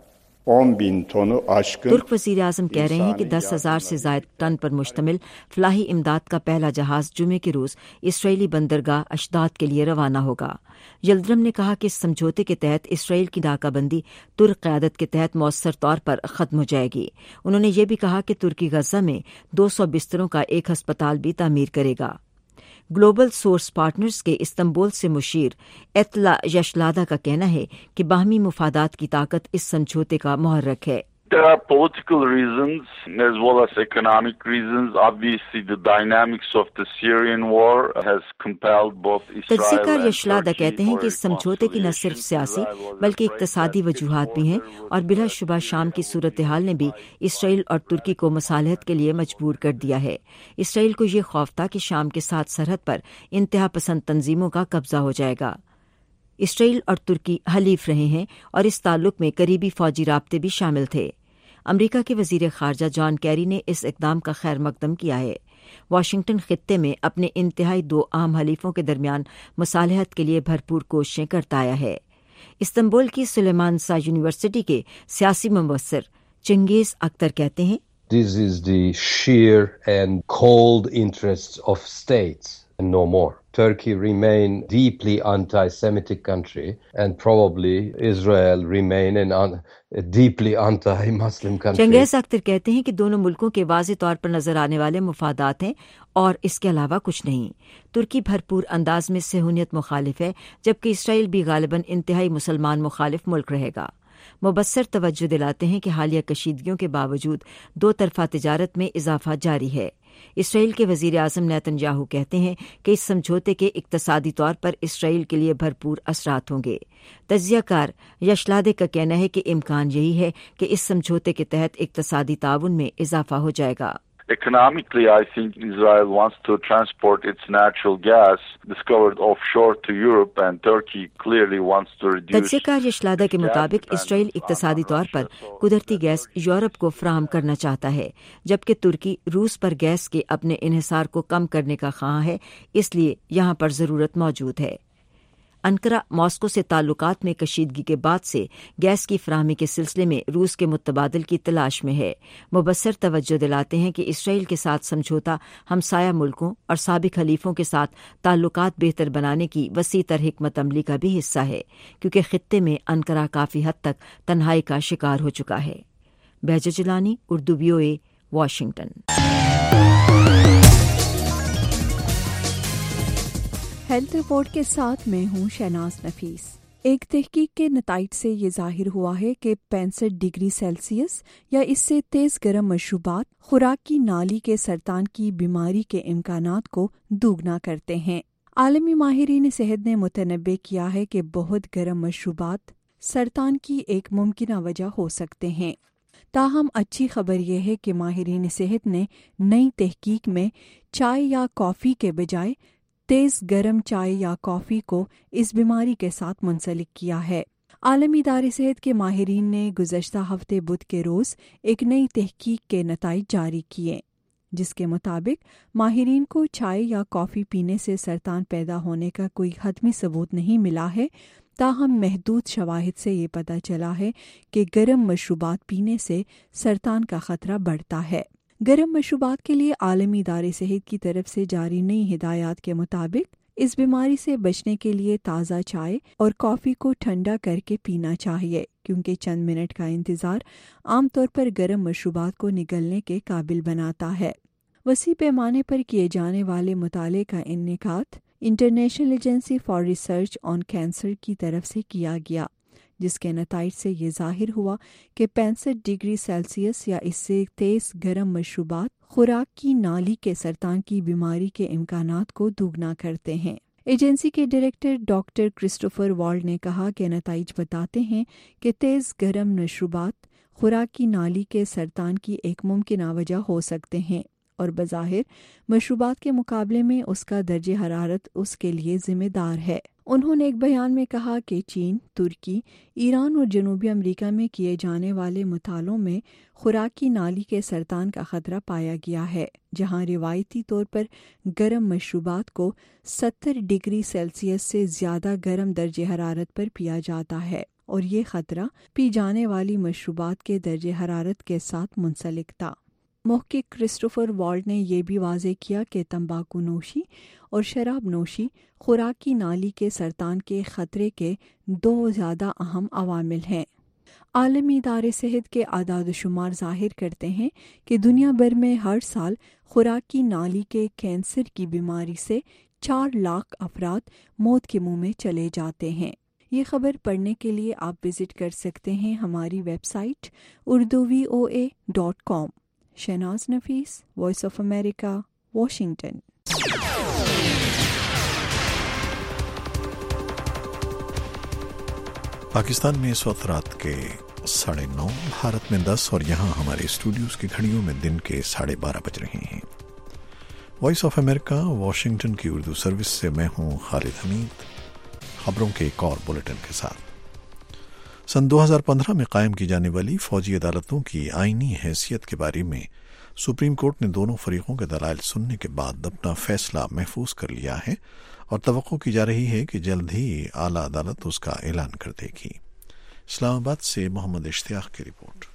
ترک وزیر اعظم کہہ رہے ہیں کہ 10,000 سے زائد ٹن پر مشتمل فلاحی امداد کا پہلا جہاز جمعے کے روز اسرائیلی بندرگاہ اشداد کے لیے روانہ ہوگا۔ یلدرم نے کہا کہ اس سمجھوتے کے تحت اسرائیل کی ناکہ بندی ترک قیادت کے تحت مؤثر طور پر ختم ہو جائے گی۔ انہوں نے یہ بھی کہا کہ ترکی غزہ میں 200 بستروں کا ایک ہسپتال بھی تعمیر کرے گا۔ گلوبل سورس پارٹنرز کے استنبول سے مشیر ایتلا یشلادہ کا کہنا ہے کہ باہمی مفادات کی طاقت اس سمجھوتے کا محرک ہے۔ There are political reasons as well as economic reasons. Obviously, the dynamics of the Syrian war has compelled both Israel تجزیہ کار and یشلادہ Turkey کہتے ہیں کہ for اس سمجھوتے کی نہ صرف سیاسی بلکہ اقتصادی وجوہات بھی ہیں، اور بلا شبہ شام کی صورتحال نے بھی اسرائیل اور ترکی کو مصالحت کے لیے مجبور کر دیا ہے۔ اسرائیل کو یہ خوف تھا کہ شام کے ساتھ سرحد پر انتہا پسند تنظیموں کا قبضہ ہو جائے گا۔ اسرائیل اور ترکی حلیف رہے ہیں اور اس تعلق میں قریبی فوجی رابطے بھی شامل تھے۔ امریکہ کے وزیر خارجہ جان کیری نے اس اقدام کا خیر مقدم کیا ہے۔ واشنگٹن خطے میں اپنے انتہائی دو اہم حلیفوں کے درمیان مصالحت کے لیے بھرپور کوششیں کرتا آیا ہے۔ استنبول کی سلیمان شاہ یونیورسٹی کے سیاسی مبصر چنگیز اختر کہتے ہیں This is the sheer and cold interests of states and no more. Turkey remain deeply anti-Semitic country and probably Israel remain a deeply anti-Muslim country. چنگیز اختر کہتے ہیں کہ دونوں ملکوں کے واضح طور پر نظر آنے والے مفادات ہیں اور اس کے علاوہ کچھ نہیں۔ ترکی بھرپور انداز میں صہیونیت مخالف ہے، جبکہ اسرائیل بھی غالباً انتہائی مسلمان مخالف ملک رہے گا۔ مبصر توجہ دلاتے ہیں کہ حالیہ کشیدگیوں کے باوجود دو طرفہ تجارت میں اضافہ جاری ہے۔ اسرائیل کے وزیر اعظم نیتن یاہو کہتے ہیں کہ اس سمجھوتے کے اقتصادی طور پر اسرائیل کے لیے بھرپور اثرات ہوں گے۔ تجزیہ کار یشلادے کا کہنا ہے کہ امکان یہی ہے کہ اس سمجھوتے کے تحت اقتصادی تعاون میں اضافہ ہو جائے گا۔ Economically, I think Israel wants to transport its natural gas discovered offshore to Europe, and Turkey clearly wants to reduce. تجزیہ کار یشلادہ کے مطابق اسرائیل اقتصادی طور پر قدرتی گیس یورپ کو فراہم کرنا چاہتا ہے، جبکہ ترکی روس پر گیس کے اپنے انحصار کو کم کرنے کا خواہاں ہے، اس لیے یہاں پر ضرورت موجود ہے۔ انقرہ ماسکو سے تعلقات میں کشیدگی کے بعد سے گیس کی فراہمی کے سلسلے میں روس کے متبادل کی تلاش میں ہے۔ مبصر توجہ دلاتے ہیں کہ اسرائیل کے ساتھ سمجھوتا ہمسایہ ملکوں اور سابق حلیفوں کے ساتھ تعلقات بہتر بنانے کی وسیع تر حکمت عملی کا بھی حصہ ہے، کیونکہ خطے میں انقرہ کافی حد تک تنہائی کا شکار ہو چکا ہے۔ Bahja Jilani, Urdu VOA، Washington. Health report کے ساتھ میں ہوں شہناز نفیس۔ ایک تحقیق کے نتائج سے یہ ظاہر ہوا ہے کہ 65 ڈگری سیلسیس یا اس سے تیز گرم مشروبات خوراک کی نالی کے سرطان کی بیماری کے امکانات کو دوگنا کرتے ہیں۔ عالمی ماہرین صحت نے متنبع کیا ہے کہ بہت گرم مشروبات سرطان کی ایک ممکنہ وجہ ہو سکتے ہیں۔ تاہم اچھی خبر یہ ہے کہ ماہرین صحت نے نئی تحقیق میں چائے یا کافی کے بجائے تیز گرم چائے یا کافی کو اس بیماری کے ساتھ منسلک کیا ہے۔ عالمی ادارے صحت کے ماہرین نے گزشتہ ہفتے بدھ کے روز ایک نئی تحقیق کے نتائج جاری کیے، جس کے مطابق ماہرین کو چائے یا کافی پینے سے سرطان پیدا ہونے کا کوئی حتمی ثبوت نہیں ملا ہے، تاہم محدود شواہد سے یہ پتہ چلا ہے کہ گرم مشروبات پینے سے سرطان کا خطرہ بڑھتا ہے۔ گرم مشروبات کے لیے عالمی ادارے صحت کی طرف سے جاری نئی ہدایات کے مطابق اس بیماری سے بچنے کے لیے تازہ چائے اور کافی کو ٹھنڈا کر کے پینا چاہیے، کیونکہ چند منٹ کا انتظار عام طور پر گرم مشروبات کو نگلنے کے قابل بناتا ہے۔ وسیع پیمانے پر کیے جانے والے مطالعے کا انعقاد international agency for research on cancer کی طرف سے کیا گیا، جس کے نتائج سے یہ ظاہر ہوا کہ 65 ڈگری سیلسیس یا اس سے تیز گرم مشروبات خوراک کی نالی کے سرطان کی بیماری کے امکانات کو دوگنا کرتے ہیں۔ ایجنسی کے ڈائریکٹر ڈاکٹر کرسٹوفر والڈ نے کہا کہ نتائج بتاتے ہیں کہ تیز گرم مشروبات خوراک کی نالی کے سرطان کی ایک ممکنہ وجہ ہو سکتے ہیں، اور بظاہر مشروبات کے مقابلے میں اس کا درجہ حرارت اس کے لیے ذمہ دار ہے۔ انہوں نے ایک بیان میں کہا کہ چین، ترکی، ایران اور جنوبی امریکہ میں کیے جانے والے مطالعوں میں خوراک کی نالی کے سرطان کا خطرہ پایا گیا ہے، جہاں روایتی طور پر گرم مشروبات کو 70 ڈگری سیلسیس سے زیادہ گرم درجہ حرارت پر پیا جاتا ہے۔ اور یہ خطرہ پی جانے والی مشروبات کے درجہ حرارت کے ساتھ منسلک تھا۔ محقق کرسٹوفر والڈ نے یہ بھی واضح کیا کہ تمباکو نوشی اور شراب نوشی خوراک کی نالی کے سرطان کے خطرے کے 2 زیادہ اہم عوامل ہیں۔ عالمی ادارے صحت کے اعداد و شمار ظاہر کرتے ہیں کہ دنیا بھر میں ہر سال خوراک کی نالی کے کینسر کی بیماری سے 4 لاکھ افراد موت کے منہ میں چلے جاتے ہیں۔ یہ خبر پڑھنے کے لیے آپ وزٹ کر سکتے ہیں ہماری website urduvoa.com۔ Shahnaz Nafees, voice of America, Washington. Pakistan میں اس وقت رات کے 9:30، بھارت میں 10 اور یہاں ہمارے اسٹوڈیوز کی گھڑیوں میں دن کے 12:30 بج رہے ہیں۔ وائس آف امریکہ واشنگٹن کی اردو سروس سے میں ہوں خالد حمید، خبروں کے ایک اور بلیٹن کے ساتھ۔ سن 2015 میں قائم کی جانے والی فوجی عدالتوں کی آئینی حیثیت کے بارے میں سپریم کورٹ نے دونوں فریقوں کے دلائل سننے کے بعد اپنا فیصلہ محفوظ کر لیا ہے اور توقع کی جا رہی ہے کہ جلد ہی اعلیٰ عدالت اس کا اعلان کر دے گی۔ اسلام آباد سے محمد اشتیاق کی رپورٹ۔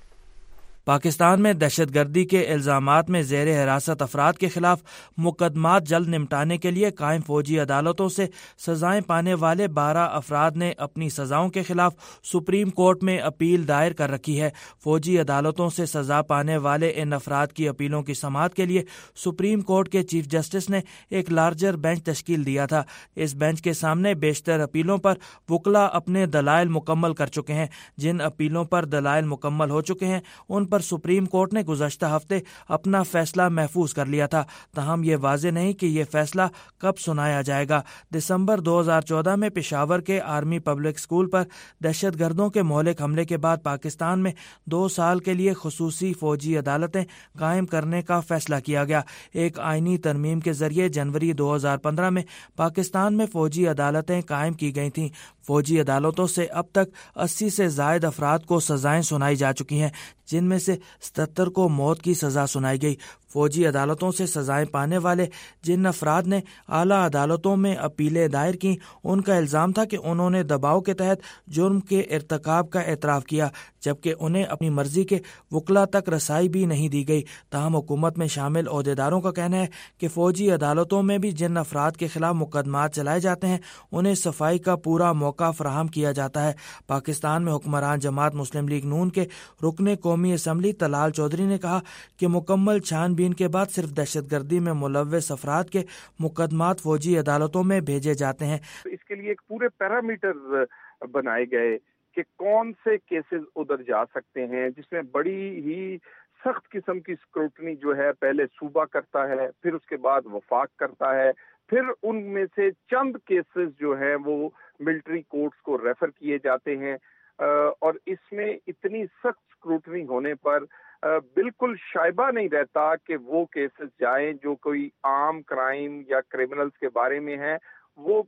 پاکستان میں دہشت گردی کے الزامات میں زیر حراست افراد کے خلاف مقدمات جلد نمٹانے کے لیے قائم فوجی عدالتوں سے سزائیں پانے والے 12 افراد نے اپنی سزاؤں کے خلاف سپریم کورٹ میں اپیل دائر کر رکھی ہے۔ فوجی عدالتوں سے سزا پانے والے ان افراد کی اپیلوں کی سماعت کے لیے سپریم کورٹ کے چیف جسٹس نے ایک لارجر بینچ تشکیل دیا تھا۔ اس بینچ کے سامنے بیشتر اپیلوں پر وکلاء اپنے دلائل مکمل کر چکے ہیں۔ جن اپیلوں پر دلائل مکمل ہو چکے ہیں ان پر سپریم کورٹ نے گزشتہ ہفتے اپنا فیصلہ محفوظ کر لیا تھا، تاہم یہ واضح نہیں کہ یہ فیصلہ کب سنایا جائے گا۔ دسمبر 2014 میں پشاور کے آرمی پبلک اسکول پر دہشت گردوں کے مہلک حملے کے بعد پاکستان میں 2 سال کے لیے خصوصی فوجی عدالتیں قائم کرنے کا فیصلہ کیا گیا۔ ایک آئینی ترمیم کے ذریعے جنوری 2015 میں پاکستان میں فوجی عدالتیں قائم کی گئی تھیں۔ فوجی عدالتوں سے اب تک 80 سے زائد افراد کو سزائیں سنائی جا چکی ہیں، جن میں سے 77 کو موت کی سزا سنائی گئی۔ فوجی عدالتوں سے سزائیں پانے والے جن افراد نے اعلیٰ عدالتوں میں اپیلیں دائر کیں، ان کا الزام تھا کہ انہوں نے دباؤ کے تحت جرم کے ارتکاب کا اعتراف کیا، جبکہ انہیں اپنی مرضی کے وکلاء تک رسائی بھی نہیں دی گئی۔ تاہم حکومت میں شامل عہدیداروں کا کہنا ہے کہ فوجی عدالتوں میں بھی جن افراد کے خلاف مقدمات چلائے جاتے ہیں انہیں صفائی کا پورا موقع فراہم کیا جاتا ہے۔ پاکستان میں حکمران جماعت مسلم لیگ نون کے رکن قومی اسمبلی طلال چودھری نے کہا کہ مکمل چھان بین کے بعد صرف دہشت گردی میں ملوث افراد کے مقدمات فوجی عدالتوں میں بھیجے جاتے ہیں۔ اس کے لیے ایک پورے پیرامیٹر بنائے گئے کہ کون سے کیسز ادھر جا سکتے ہیں، جس میں بڑی ہی سخت قسم کی اسکروٹنی جو ہے پہلے صوبہ کرتا ہے، پھر اس کے بعد وفاق کرتا ہے، پھر ان میں سے چند کیسز جو ہیں وہ ملٹری کورٹس کو ریفر کیے جاتے ہیں، اور اس میں اتنی سخت اسکروٹنی ہونے پر بالکل شائبہ نہیں رہتا کہ وہ کیسز جائیں جو کوئی عام کرائم یا کریمنلز کے بارے میں ہیں۔ وہ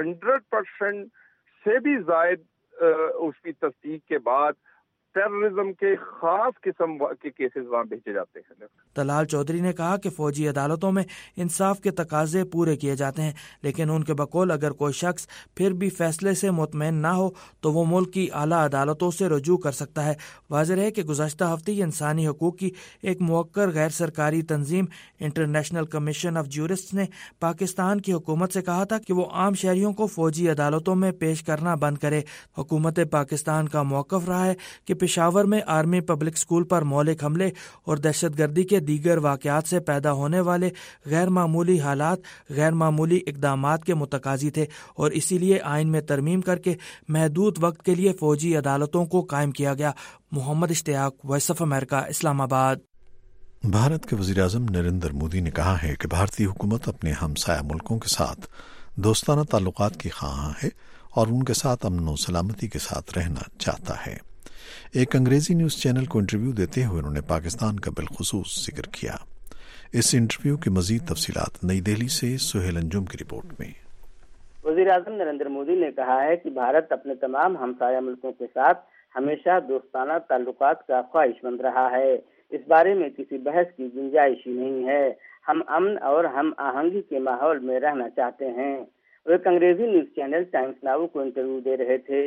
100% سے بھی زائد اس کی تصدیق کے بعد ٹیررزم کے خاص قسم کے کیسز وہاں بھیجے جاتے ہیں۔ طلال چودھری نے کہا کہ فوجی عدالتوں میں انصاف کے تقاضے پورے کیے جاتے ہیں، لیکن ان کے بقول اگر کوئی شخص پھر بھی فیصلے سے مطمئن نہ ہو تو وہ ملک کی اعلیٰ عدالتوں سے رجوع کر سکتا ہے۔ واضح ہے کہ گزشتہ ہفتے انسانی حقوق کی ایک موقر غیر سرکاری تنظیم انٹرنیشنل کمیشن آف جورسٹس نے پاکستان کی حکومت سے کہا تھا کہ وہ عام شہریوں کو فوجی عدالتوں میں پیش کرنا بند کرے۔ حکومت پاکستان کا موقف رہا ہے کہ پشاور میں آرمی پبلک اسکول پر مہلک حملے اور دہشت گردی کے دیگر واقعات سے پیدا ہونے والے غیر معمولی حالات غیر معمولی اقدامات کے متقاضی تھے، اور اسی لیے آئین میں ترمیم کر کے محدود وقت کے لیے فوجی عدالتوں کو قائم کیا گیا۔ محمد اشتیاق، وائس آف امریکہ، اسلام آباد۔ بھارت کے وزیر اعظم نریندر مودی نے کہا ہے کہ بھارتی حکومت اپنے ہمسایہ ملکوں کے ساتھ دوستانہ تعلقات کی خواہاں ہے اور ان کے ساتھ امن و سلامتی کے ساتھ رہنا چاہتا ہے۔ ایک انگریزی نیوز چینل کو انٹرویو دیتے ہوئے انہوں نے پاکستان کا بالخصوص ذکر کیا۔ اس انٹرویو کی مزید تفصیلات نئی دہلی سے سہیل انجم کی رپورٹ میں۔ وزیر اعظم نریندر مودی نے کہا ہے کہ بھارت اپنے تمام ہمسایہ ملکوں کے ساتھ ہمیشہ دوستانہ تعلقات کا خواہش مند رہا ہے۔ اس بارے میں کسی بحث کی گنجائش ہی نہیں ہے۔ ہم امن اور ہم آہنگی کے ماحول میں رہنا چاہتے ہیں۔ وہ ایک انگریزی نیوز چینل ٹائمز ناؤ کو انٹرویو دے رہے تھے۔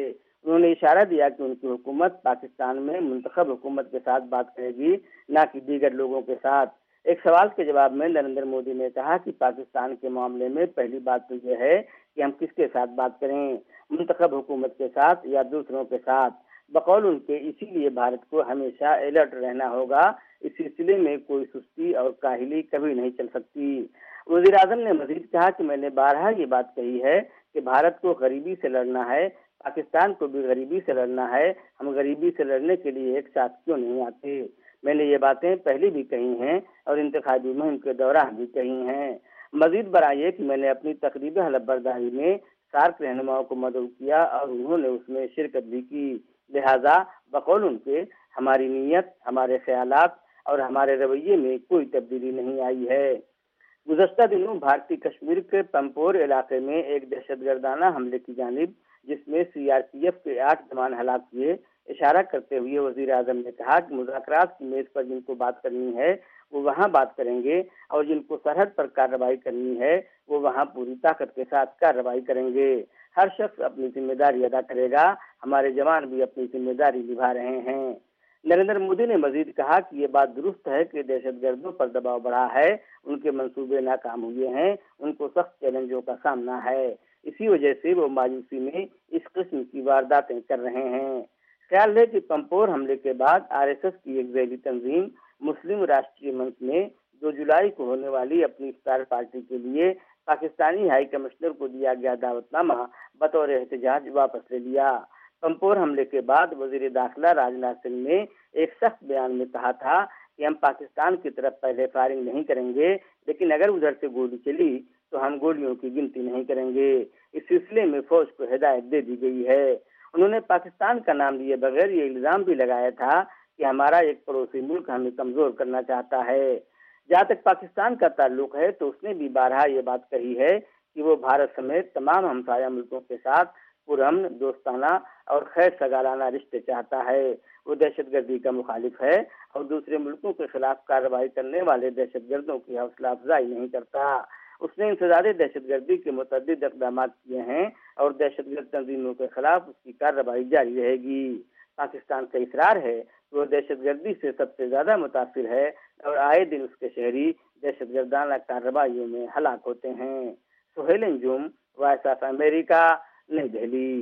انہوں نے اشارہ دیا کہ ان کی حکومت پاکستان میں منتخب حکومت کے ساتھ بات کرے گی، نہ کہ دیگر لوگوں کے ساتھ۔ ایک سوال کے جواب میں نریندر مودی نے کہا کہ پاکستان کے معاملے میں پہلی بات تو یہ ہے کہ ہم کس کے ساتھ بات کریں، منتخب حکومت کے ساتھ یا دوسروں کے ساتھ۔ بقول ان کے اسی لیے بھارت کو ہمیشہ الرٹ رہنا ہوگا، اس سلسلے میں کوئی سستی اور کاہلی کبھی نہیں چل سکتی۔ وزیر اعظم نے مزید کہا کہ میں نے بارہا یہ بات کہی ہے کہ بھارت کو غریبی سے لڑنا ہے، پاکستان کو بھی غریبی سے لڑنا ہے، ہم غریبی سے لڑنے کے لیے ایک ساتھ کیوں نہیں آتے۔ میں نے یہ باتیں پہلے بھی کہی ہیں اور انتخابی مہم کے دوران بھی کہی ہیں۔ مزید برآں یہ کہ میں نے اپنی تقریب حلف برداری میں سارک رہنماؤں کو مدعو کیا اور انہوں نے اس میں شرکت بھی کی، لہذا بقول ان کے ہماری نیت، ہمارے خیالات اور ہمارے رویے میں کوئی تبدیلی نہیں آئی ہے۔ گزشتہ دنوں بھارتی کشمیر کے پمپور علاقے میں ایک دہشت گردانہ حملے کی جانب جس میں CRPF کے 8 جوان ہلاک ہوئے اشارہ کرتے ہوئے وزیر اعظم نے کہا کہ مذاکرات کی میز پر جن کو بات کرنی ہے وہ وہاں بات کریں گے اور جن کو سرحد پر کارروائی کرنی ہے وہ وہاں پوری طاقت کے ساتھ کارروائی کریں گے۔ ہر شخص اپنی ذمہ داری ادا کرے گا، ہمارے جوان بھی اپنی ذمہ داری نبھا رہے ہیں۔ نریندر مودی نے مزید کہا کہ یہ بات درست ہے کہ دہشت گردوں پر دباؤ بڑھا ہے، ان کے منصوبے ناکام ہوئے ہیں، ان کو سخت چیلنجوں کا سامنا ہے، اسی وجہ سے وہ مایوسی میں اس قسم کی وارداتیں کر رہے ہیں۔ خیال ہے کہ پمپور حملے کے بعد RSS کی ایک ذیلی تنظیم مسلم راشٹریہ منچ نے 2 جولائی کو ہونے والی اپنی افطار پارٹی کے لیے پاکستانی ہائی کمشنر کو دیا گیا دعوت نامہ بطور احتجاج واپس لے لیا۔ پمپور حملے کے بعد وزیر داخلہ راجناتھ سنگھ نے ایک سخت بیان میں کہا تھا کہ ہم پاکستان کی طرف پہلے فائرنگ نہیں کریں گے، لیکن اگر ادھر سے گولی چلی تو ہم گولیوں کی گنتی نہیں کریں گے۔ اس سلسلے میں فوج کو ہدایت دے دی گئی ہے۔ انہوں نے پاکستان کا نام لیے بغیر یہ الزام بھی لگایا تھا کہ ہمارا ایک پڑوسی ملک ہمیں کمزور کرنا چاہتا ہے۔ جہاں تک پاکستان کا تعلق ہے تو اس نے بھی بارہا یہ بات کہی ہے کہ وہ بھارت سمیت تمام ہمسایہ ملکوں کے ساتھ پرامن، دوستانہ اور خیر سگالانہ رشتے چاہتا ہے۔ وہ دہشت گردی کا مخالف ہے اور دوسرے ملکوں کے خلاف کارروائی کرنے والے دہشت گردوں کی حوصلہ افزائی نہیں کرتا۔ اس نے انسداد دہشت گردی کے متعدد اقدامات کیے ہیں اور دہشت گرد تنظیموں کے خلاف اس کی کارروائی جاری رہے گی۔ پاکستان کا اصرار ہے کہ وہ دہشت گردی سے سب سے زیادہ متاثر ہے اور آئے دن اس کے شہری دہشت گردانہ کارروائیوں میں ہلاک ہوتے ہیں۔ Sohail Anjum, voice of America, Nai Delhi.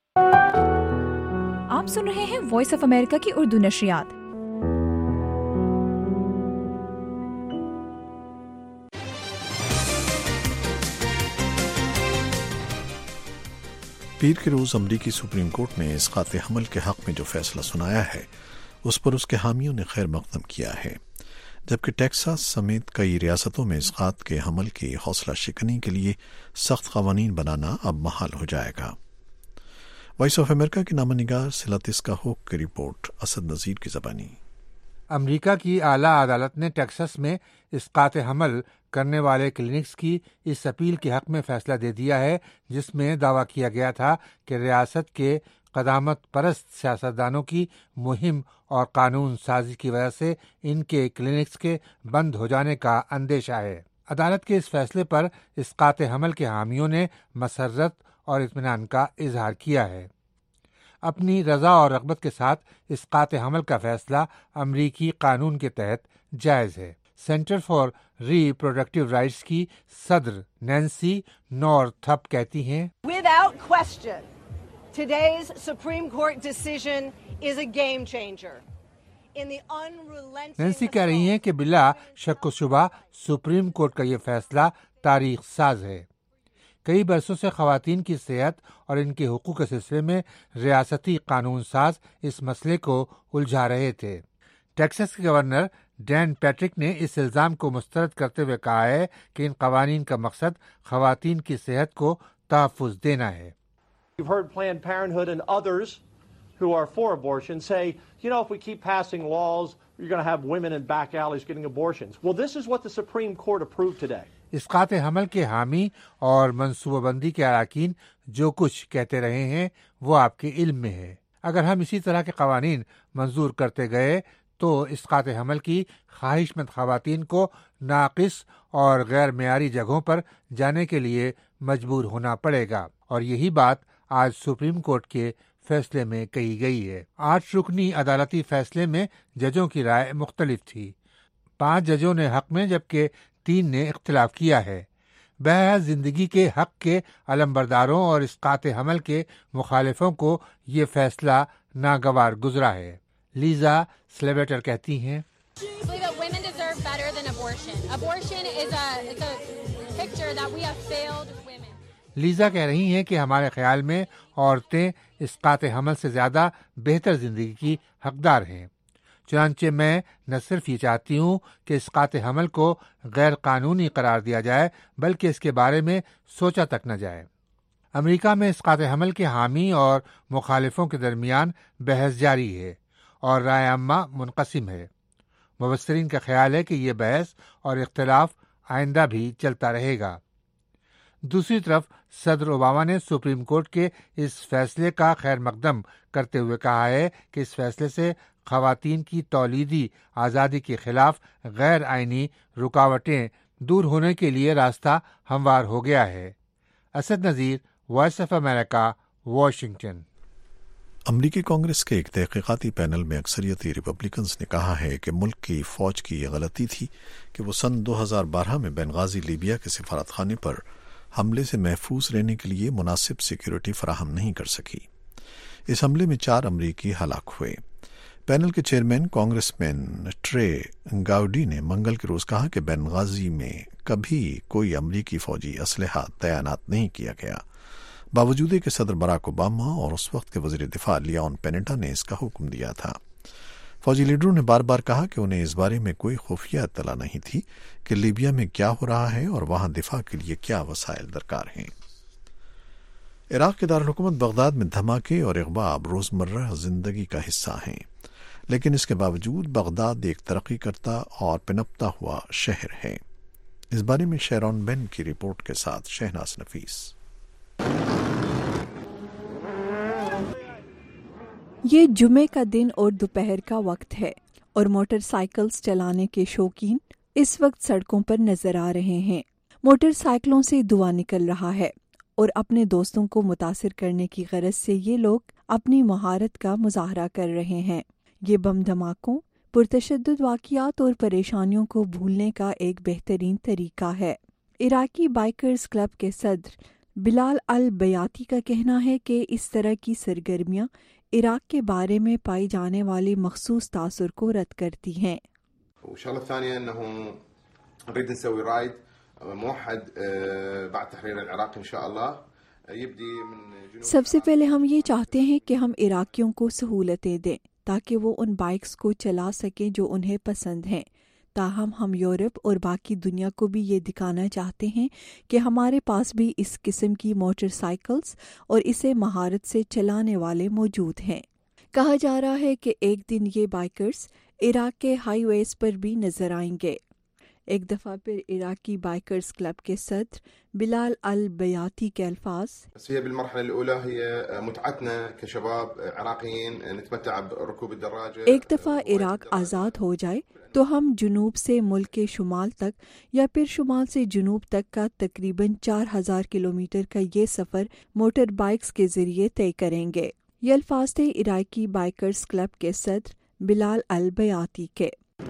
آپ سن رہے ہیں وائس آف امریکہ کی اردو نشریات۔ پیر کے روز امریکی سپریم کورٹ نے اسقاط حمل کے حق میں جو فیصلہ سنایا ہے اس پر اس کے حامیوں نے خیر مقدم کیا ہے، جبکہ ٹیکساس سمیت کئی ریاستوں میں اسقاط کے حمل کی حوصلہ شکنی کے لیے سخت قوانین بنانا اب محال ہو جائے گا۔ وائس آف امریکہ کے نامہ نگار سلاتسکا ہوک کی رپورٹ، اسد نذیر کی زبانی۔ امریکہ کی اعلیٰ عدالت نے ٹیکساس میں اسقاط حمل کرنے والے کلینکس کی اس اپیل کے حق میں فیصلہ دے دیا ہے جس میں دعویٰ کیا گیا تھا کہ ریاست کے قدامت پرست سیاستدانوں کی مہم اور قانون سازی کی وجہ سے ان کے کلینکس کے بند ہو جانے کا اندیشہ ہے۔ عدالت کے اس فیصلے پر اسقاط حمل کے حامیوں نے مسرت اور اطمینان کا اظہار کیا ہے۔ اپنی رضا اور رغبت کے ساتھ اسقاط حمل کا فیصلہ امریکی قانون کے تحت جائز ہے۔ Centre for reproductive rights کی صدر نینسی نورتھپ کہتی ہیں، Without question, today's Supreme Court decision is a game changer. Nancy کہہ رہی ہیں کہ بلا شک و شبہ سپریم کورٹ کا یہ فیصلہ تاریخ ساز ہے۔ کئی برسوں سے خواتین کی صحت اور ان کے حقوق کے سلسلے میں ریاستی قانون ساز اس مسئلے کو الجھا رہے تھے۔ ٹیکساس کے گورنر ڈین پیٹرک نے اس الزام کو مسترد کرتے ہوئے کہا ہے کہ ان قوانین کا مقصد خواتین کی صحت کو تحفظ دینا ہے۔ You've heard Planned Parenthood and others who are for abortion say, if we keep passing laws, you're going to have women in back alleys getting abortions. Well, this is what the Supreme Court approved today. اسقاط حمل کے حامی اور منصوبہ بندی کے اراکین جو کچھ کہتے رہے ہیں وہ آپ کے علم میں ہے۔ اگر ہم اسی طرح کے قوانین منظور کرتے گئے تو اسقاط حمل کی خواہش مند خواتین کو ناقص اور غیر معیاری جگہوں پر جانے کے لیے مجبور ہونا پڑے گا، اور یہی بات آج سپریم کورٹ کے فیصلے میں کہی گئی ہے۔ 8 رکنی عدالتی فیصلے میں ججوں کی رائے مختلف تھی۔ 5 ججوں نے حق میں جبکہ 3 نے اختلاف کیا ہے۔ بہرحال زندگی کے حق کے علمبرداروں اور اسقاط حمل کے مخالفوں کو یہ فیصلہ ناگوار گزرا ہے۔ لیزا سلیویٹر کہتی ہیں، لیزا کہہ رہی ہیں کہ ہمارے خیال میں عورتیں اسقاط حمل سے زیادہ بہتر زندگی کی حقدار ہیں۔ چنانچہ میں نہ صرف یہ چاہتی ہوں کہ اسقاط حمل کو غیر قانونی قرار دیا جائے بلکہ اس کے بارے میں سوچا تک نہ جائے۔ امریکہ میں اسقاط حمل کے حامی اور مخالفوں کے درمیان بحث جاری ہے اور رائے عامہ منقسم ہے۔ مبصرین کا خیال ہے کہ یہ بحث اور اختلاف آئندہ بھی چلتا رہے گا۔ دوسری طرف صدر اوباما نے سپریم کورٹ کے اس فیصلے کا خیر مقدم کرتے ہوئے کہا ہے کہ اس فیصلے سے خواتین کی تولیدی آزادی کے خلاف غیر آئینی رکاوٹیں دور ہونے کے لیے راستہ ہموار ہو گیا ہے۔ Asad Nazir, voice of America, Washington. امریکی کانگریس کے ایک تحقیقاتی پینل میں اکثریتی ریپبلکنز نے کہا ہے کہ ملک کی فوج کی یہ غلطی تھی کہ وہ سن 2012 میں بنغازی لیبیا کے سفارت خانے پر حملے سے محفوظ رہنے کے لیے مناسب سیکیورٹی فراہم نہیں کر سکی۔ اس حملے میں 4 امریکی ہلاک ہوئے۔ پینل کے chairman congressman Trey Gowdy نے منگل کے روز کہا کہ بنغازی میں کبھی کوئی امریکی فوجی اسلحہ تعینات نہیں کیا گیا، باوجود کہ صدر براک اوباما اور اس وقت کے وزیر دفاع لیون پینیٹا نے اس کا حکم دیا تھا۔ فوجی لیڈروں نے بار بار کہا کہ انہیں اس بارے میں کوئی خفیہ اطلاع نہیں تھی کہ لیبیا میں کیا ہو رہا ہے اور وہاں دفاع کے لیے کیا وسائل درکار ہیں۔ عراق کے دارالحکومت بغداد میں دھماکے اور اغوا اب روزمرہ زندگی کا حصہ ہیں، لیکن اس کے باوجود بغداد ایک ترقی کرتا اور پنپتا ہوا شہر ہے۔ اس بارے میں شیرون بین کی رپورٹ کے ساتھ شہناز نفیس۔ یہ جمعے کا دن اور دوپہر کا وقت ہے اور موٹر سائیکلز چلانے کے شوقین اس وقت سڑکوں پر نظر آ رہے ہیں۔ موٹر سائیکلوں سے دھواں نکل رہا ہے اور اپنے دوستوں کو متاثر کرنے کی غرض سے یہ لوگ اپنی مہارت کا مظاہرہ کر رہے ہیں۔ یہ بم دھماکوں، پرتشدد واقعات اور پریشانیوں کو بھولنے کا ایک بہترین طریقہ ہے۔ عراقی بائکرز کلب کے صدر بلال البیاتی کا کہنا ہے کہ اس طرح کی سرگرمیاں عراق کے بارے میں پائی جانے والی مخصوص تاثر کو رد کرتی ہیں۔ والشغلة الثانية أنه نريد نسوي رايد موحد بعد تحرير العراق إن شاء الله يبدي من سب سے پہلے ہم یہ چاہتے ہیں کہ ہم عراقیوں کو سہولتیں دیں تاکہ وہ ان بائکس کو چلا سکیں جو انہیں پسند ہیں۔ تاہم ہم یورپ اور باقی دنیا کو بھی یہ دکھانا چاہتے ہیں کہ ہمارے پاس بھی اس قسم کی موٹر سائیکلز اور اسے مہارت سے چلانے والے موجود ہیں۔ کہا جا رہا ہے کہ ایک دن یہ بائکرز عراق کے ہائی ویز پر بھی نظر آئیں گے۔ ایک دفعہ پھر عراقی بائکرز کلب کے صدر بلال البیاتی کے الفاظ، هي بالمرحلة الأولى هي متعتنا كشباب عراقيين نتمتع بركوب الدراجة۔ ایک دفعہ عراق آزاد ہو جائے تو ہم جنوب سے ملک کے شمال تک یا پھر شمال سے جنوب تک کا تقریباً 4000 کلومیٹر کا یہ سفر موٹر بائکس کے ذریعے طے کریں گے۔ یہ الفاظ تھے عراقی بائکرز کلب کے صدر بلال البیاتی کے۔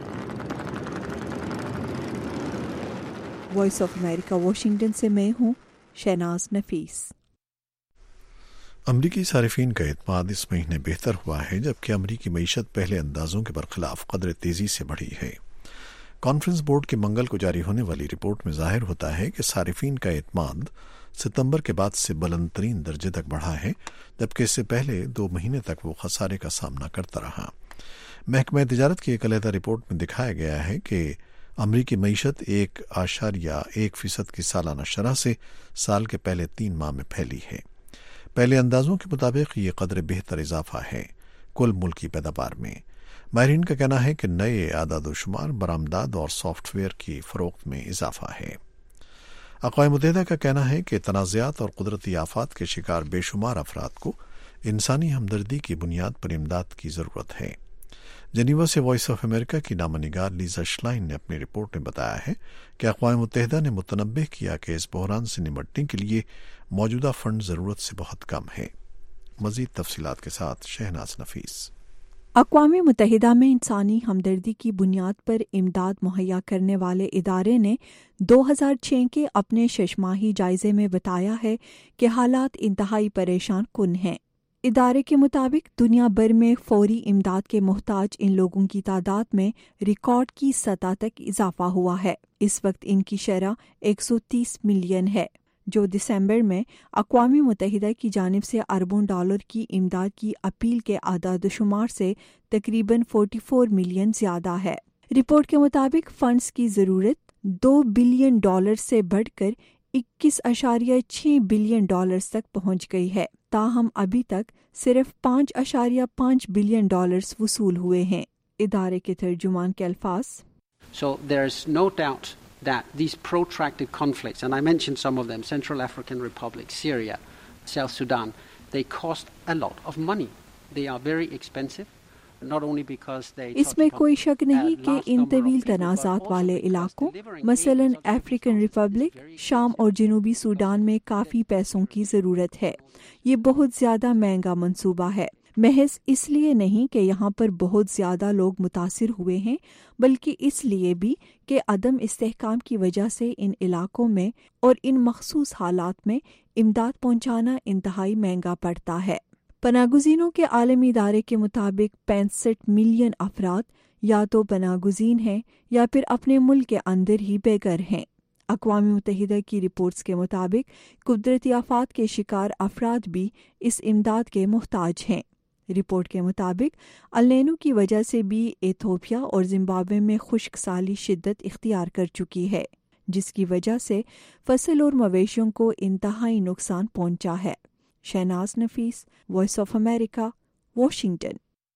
وائس آف امریکہ واشنگٹن سے میں ہوں شہناز نفیس۔ امریکی صارفین کا اعتماد اس مہینے بہتر ہوا ہے جبکہ امریکی معیشت پہلے اندازوں کے برخلاف قدر تیزی سے بڑھی ہے۔ کانفرنس بورڈ کے منگل کو جاری ہونے والی رپورٹ میں ظاہر ہوتا ہے کہ صارفین کا اعتماد ستمبر کے بعد سے بلند ترین درجے تک بڑھا ہے جبکہ اس سے پہلے 2 مہینے تک وہ خسارے کا سامنا کرتا رہا۔ محکمہ تجارت کی ایک علیحدہ رپورٹ میں دکھایا گیا ہے کہ امریکی معیشت 1.1% کی سالانہ شرح سے سال کے پہلے 3 ماہ میں پھیلی ہے۔ پہلے اندازوں کے مطابق یہ قدر بہتر اضافہ ہے کل ملکی پیداوار میں۔ ماہرین کا کہنا ہے کہ نئے اعداد و شمار، برآمدات اور سافٹ ویئر کی فروخت میں اضافہ ہے۔ اقوام متحدہ کا کہنا ہے کہ تنازعات اور قدرتی آفات کے شکار بے شمار افراد کو انسانی ہمدردی کی بنیاد پر امداد کی ضرورت ہے۔ جنیوا سے وائس آف امریکہ کی نامہ نگار لیزا شلائن نے اپنی رپورٹ میں بتایا ہے کہ اقوام متحدہ نے متنبہ کیا کہ اس بحران سے نمٹنے کے لیے موجودہ فنڈ ضرورت سے بہت کم ہے۔ मज़ीद तफसीलात के साथ शहनाज नफीस। अक़वाम मुत्तहिदा में इंसानी हमदर्दी की बुनियाद पर इमदाद मुहैया करने वाले इदारे ने 2006 के अपने शशमाही जायजे में बताया है कि हालात इंतहाई परेशान कुन हैं। इदारे के मुताबिक दुनिया भर में फौरी इमदाद के मोहताज इन लोगों की तादाद में रिकॉर्ड की सतह तक इजाफा हुआ है। इस वक्त इनकी शरह 130 मिलियन है, जो दिसंबर में अक़वाम मुत्तहिदा की जानिब से अरबों डॉलर की इमदाद की अपील के आदाद शुमार से तकरीबन 44 मिलियन ज्यादा है। रिपोर्ट के मुताबिक फंड्स की ज़रूरत $2 बिलियन से बढ़कर 21.6 बिलियन डॉलर्स तक पहुंच गई है। ताहम अभी तक सिर्फ 5.5 बिलियन डॉलर्स वसूल हुए हैं। इदारे के तर्जुमान के अल्फाज So there is no doubt that these protracted conflicts, and I mentioned some of them, Central African Republic, Syria, South Sudan, they cost a lot of money. They are very expensive. इसमें कोई शक नहीं कि इन तवील तनाज़ात वाले इलाकों मसलन African Republic, शाम और जनूबी सूडान में काफ़ी पैसों की ज़रूरत है। ये बहुत ज़्यादा महंगा मंसूबा है, महज इसलिए नहीं कि यहाँ पर बहुत ज़्यादा लोग मुतासिर हुए हैं, बल्कि इसलिए भी कि अदम इस्तेहकाम की वजह से इन इलाकों में और इन मखसूस हालात में इमदाद पहुँचाना इंतहाई महंगा पड़ता है। पनागुज़ीनों के आलमी इदारे के मुताबिक 65 मिलियन अफराद या तो पनागुज़ीन हैं या फिर अपने मुल्क के अंदर ही बेघर हैं। अक़वाम मुत्तहिदा की रिपोर्ट्स के मुताबिक कुदरती आफात के शिकार अफराद भी इस इमदाद के मुहताज हैं। रिपोर्ट के मुताबिक अल नीनो की वजह से भी एथोपिया और जिम्बाब्वे में खुश्क साली शिद्दत इख्तियार कर चुकी है, जिसकी वजह से फसल और मवेशियों को इंतहाई नुकसान पहुंचा है। Shahnaz Nafees, voice of America, Washington.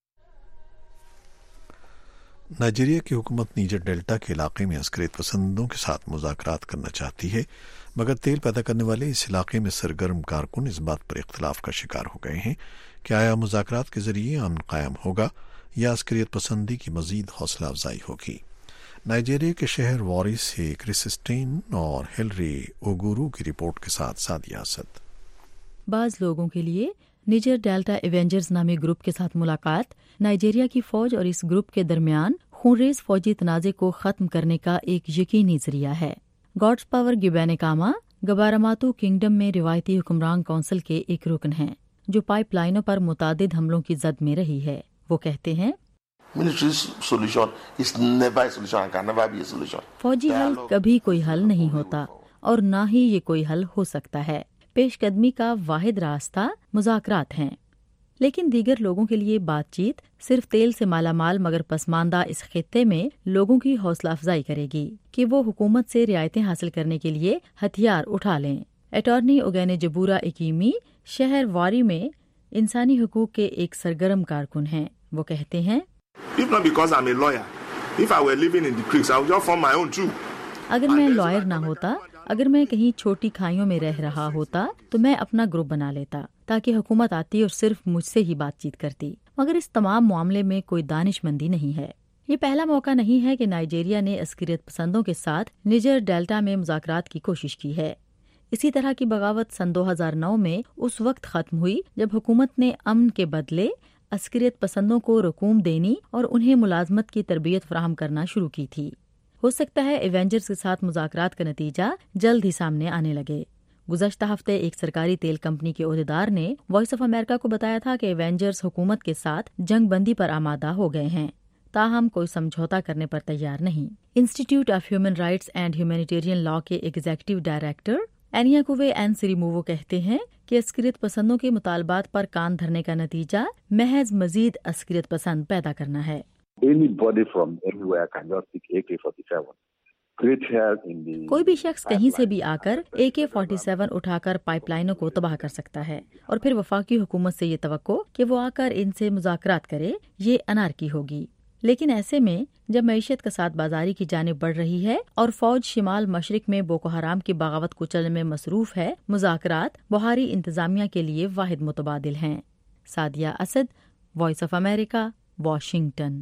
Nigeria की हुकूमत नीजर डेल्टा के इलाके में अस्करियत पसंदों के साथ मुज़ाकरात करना चाहती है, मगर तेल पैदा करने वाले इस इलाके में सरगर्म कारकुन इस बात पर इख्तलाफ का शिकार हो गए हैं कि आया मुज़ाकरात के जरिए अमन कायम होगा या अस्करियत पसंदी की मजीद हौसला अफजाई होगी। नाइजीरिया के शहर वारिस से क्रिस्टीन और हिलरी ओगुरू की रिपोर्ट के साथ सादिया असद। बाज़ लोगों के लिए निजर डेल्टा एवेंजर्स नामी ग्रुप के साथ मुलाकात नाइजीरिया की फौज और इस ग्रुप के दरमियान खूनरेज फौजी तनाज़े को खत्म करने का एक यकीनी जरिया है। गॉड्स पावर गिबैनेकामा गबारामातू किंगडम में रिवायती हुक्मरान काउंसिल के एक रुकन हैं, जो पाइपलाइनों पर मुतादिद हमलों की जद में रही है। वो कहते हैं, फौजी हल कभी कोई हल नहीं होता और न ही ये कोई हल हो सकता है। पेशकदमी का वाहिद रास्ता मुज़ाकरात हैं, लेकिन दीगर लोगों के लिए बातचीत सिर्फ तेल से मालामाल मगर पसमानदा इस खित्ते में लोगों की हौसला अफजाई करेगी कि वो हुकूमत से रियायतें हासिल करने के लिए हथियार उठा लें। अटॉर्नी ओगेने जबूरा इकीमी शहर वारी में इंसानी हुकूक के एक सरगर्म कारकुन हैं। वो कहते हैं, अगर मैं लॉयर ना होता, अगर मैं कहीं छोटी खाइयों में रह रहा होता तो मैं अपना ग्रुप बना लेता ताकि हुकूमत आती और सिर्फ मुझसे ही बातचीत करती, मगर इस तमाम मामले में कोई दानिशमंदी नहीं है। ये पहला मौका नहीं है कि नाइजीरिया ने अस्करियत पसंदों के साथ निजर डेल्टा में मुज़ाकरात की कोशिश की है। इसी तरह की बगावत सन 2009 में उस वक्त खत्म हुई जब हुकूमत ने अमन के बदले अस्करियत पसंदों को रकूम देनी और उन्हें मुलाजमत की तरबियत फराहम करना शुरू की थी। हो सकता है एवेंजर्स के साथ मुज़ाकरात का नतीजा जल्द ही सामने आने लगे। गुज़श्ता हफ्ते एक सरकारी तेल कंपनी के ओहदेदार ने वॉइस ऑफ अमेरिका को बताया था कि एवेंजर्स हुकूमत के साथ जंग बंदी पर आमादा हो गए हैं, ताहम कोई समझौता करने पर तैयार नहीं। Institute of human rights and humanitarian law के executive director Anyakwee Nsirimovu कहते हैं कि अस्करियत पसंदों के मुतालबात पर कान धरने का नतीजा महज मजीद अस्करियत पसंद पैदा करना है। Anybody from anywhere can just pick AK-47. कोई भी शख्स कहीं से भी आकर AK-47 उठाकर पाइपलाइनों को तबाह कर सकता है और फिर वफाकी हुकूमत से ये तवक्को कि वो आकर इनसे मुज़ाकरात करे, ये अनारकी होगी। लेकिन ऐसे में जब मईशत का साथ बाजारी की जानिब बढ़ रही है और फौज शिमाल मशरिक में बोको हराम की बगावत कुचलने में मसरूफ है, मुज़ाकरात बुहारी इंतजामिया के लिए वाहिद मुतबादिल हैं। Sadia Asad, voice of America, Washington.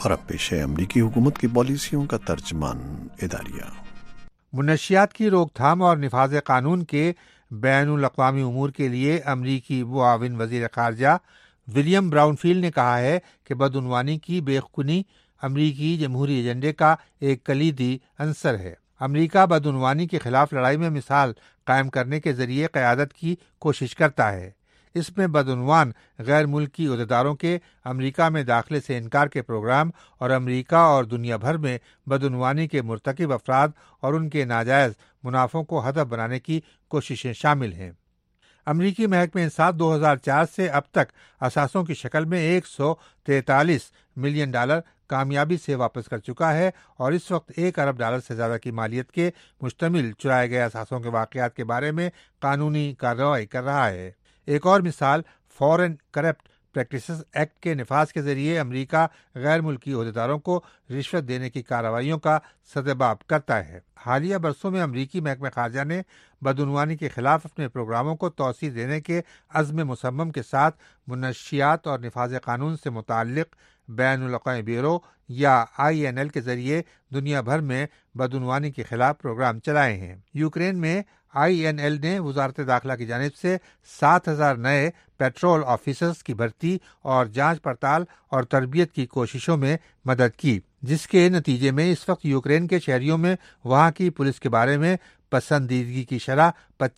اور اب پیش ہے امریکی حکومت کی پالیسیوں کا ترجمان اداریہ۔ منشیات کی روک تھام اور نفاذ قانون کے بین الاقوامی امور کے لیے امریکی معاون وزیر خارجہ ولیم براؤن فیلڈ نے کہا ہے کہ بدعنوانی کی بے خونی امریکی جمہوری ایجنڈے کا ایک کلیدی عنصر ہے۔ امریکہ بدعنوانی کے خلاف لڑائی میں مثال قائم کرنے کے ذریعے قیادت کی کوشش کرتا ہے۔ اس میں بدعنوان غیر ملکی عہدیداروں کے امریکہ میں داخلے سے انکار کے پروگرام اور امریکہ اور دنیا بھر میں بدعنوانی کے مرتکب افراد اور ان کے ناجائز منافعوں کو ہدف بنانے کی کوششیں شامل ہیں۔ امریکی محکمہ انصاف 2004 سے اب تک اثاثوں کی شکل میں $143 ملین کامیابی سے واپس کر چکا ہے اور اس وقت $1 ارب سے زیادہ کی مالیت کے مشتمل چرائے گئے اثاثوں کے واقعات کے بارے میں قانونی کارروائی کر رہا ہے۔ ایک اور مثال فورن کرپٹ پریکٹسز ایکٹ کے نفاذ کے ذریعے امریکہ غیر ملکی عہدیداروں کو رشوت دینے کی کارروائیوں کا سدباب کرتا ہے۔ حالیہ برسوں میں امریکی محکمہ خارجہ نے بدعنوانی کے خلاف اپنے پروگراموں کو توسیع دینے کے عزم مصمم کے ساتھ منشیات اور نفاذ قانون سے متعلق بین الاقوامی بیورو یا INL کے ذریعے دنیا بھر میں بدعنوانی کے خلاف پروگرام چلائے ہیں۔ یوکرین میں INL نے وزارت داخلہ کی جانب سے 7,000 نئے پیٹرول آفیسرز کی بھرتی اور جانچ پڑتال اور تربیت کی کوششوں میں مدد کی، جس کے نتیجے میں اس وقت یوکرین کے شہریوں میں وہاں کی پولیس کے بارے میں پسندیدگی کی شرح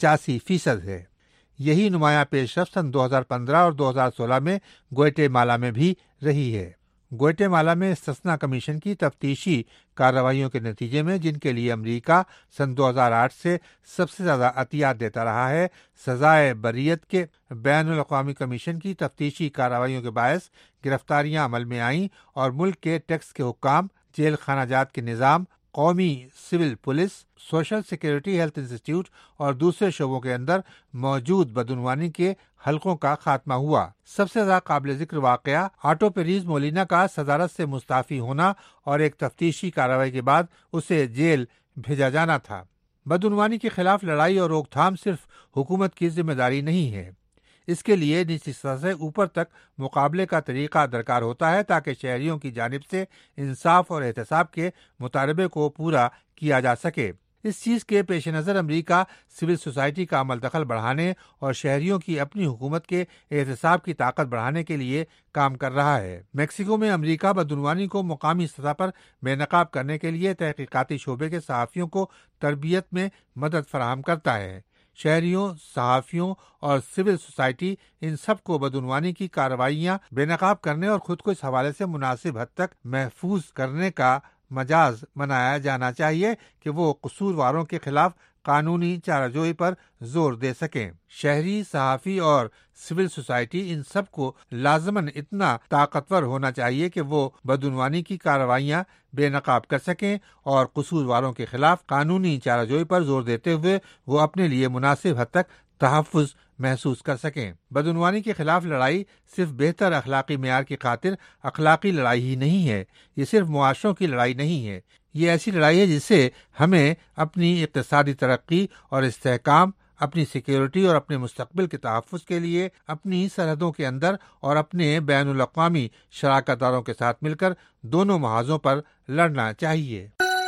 85% ہے۔ یہی نمایاں پیش رفت سن 2015 اور 2016 میں گوئٹے مالا میں بھی رہی ہے۔ گوئٹے مالا میں استثنا کمیشن کی تفتیشی کارروائیوں کے نتیجے میں، جن کے لیے امریکہ سن 2008 سے سب سے زیادہ عطیات دیتا رہا ہے، سزائے بریت کے بین الاقوامی کمیشن کی تفتیشی کارروائیوں کے باعث گرفتاریاں عمل میں آئیں اور ملک کے ٹیکس کے حکام، جیل خانہ جات کے نظام، قومی civil police, social security health institute اور دوسرے شعبوں کے اندر موجود بدعنوانی کے حلقوں کا خاتمہ ہوا۔ سب سے زیادہ قابل ذکر واقعہ آٹو پیریز مولینا کا صدارت سے مستعفی ہونا اور ایک تفتیشی کارروائی کے بعد اسے جیل بھیجا جانا تھا۔ بدعنوانی کے خلاف لڑائی اور روک تھام صرف حکومت کی ذمہ داری نہیں ہے، اس کے لیے نچلی سطح سے اوپر تک مقابلے کا طریقہ درکار ہوتا ہے تاکہ شہریوں کی جانب سے انصاف اور احتساب کے مطالبے کو پورا کیا جا سکے۔ اس چیز کے پیش نظر امریکہ سول سوسائٹی کا عمل دخل بڑھانے اور شہریوں کی اپنی حکومت کے احتساب کی طاقت بڑھانے کے لیے کام کر رہا ہے۔ میکسیکو میں امریکہ بدعنوانی کو مقامی سطح پر بے نقاب کرنے کے لیے تحقیقاتی شعبے کے صحافیوں کو تربیت میں مدد فراہم کرتا ہے۔ شہریوں، صحافیوں اور سول سوسائٹی ان سب کو بدعنوانی کی کارروائیاں بے نقاب کرنے اور خود کو اس حوالے سے مناسب حد تک محفوظ کرنے کا مجاز بنایا جانا چاہیے کہ وہ قصورواروں کے خلاف قانونی چارہ جوئی پر زور دے سکیں۔ شہری، صحافی اور سول سوسائٹی ان سب کو لازماً اتنا طاقتور ہونا چاہیے کہ وہ بدعنوانی کی کارروائیاں بے نقاب کر سکیں اور قصورواروں کے خلاف قانونی چارہ جوئی پر زور دیتے ہوئے وہ اپنے لیے مناسب حد تک تحفظ محسوس کر سکیں۔ بدعنوانی کے خلاف لڑائی صرف بہتر اخلاقی معیار کی خاطر اخلاقی لڑائی ہی نہیں ہے، یہ صرف معاشروں کی لڑائی نہیں ہے، یہ ایسی لڑائی ہے جس سے ہمیں اپنی اقتصادی ترقی اور استحکام، اپنی سیکیورٹی اور اپنے مستقبل کے تحفظ کے لیے اپنی سرحدوں کے اندر اور اپنے بین الاقوامی شراکت داروں کے ساتھ مل کر دونوں محاذوں پر لڑنا چاہیے۔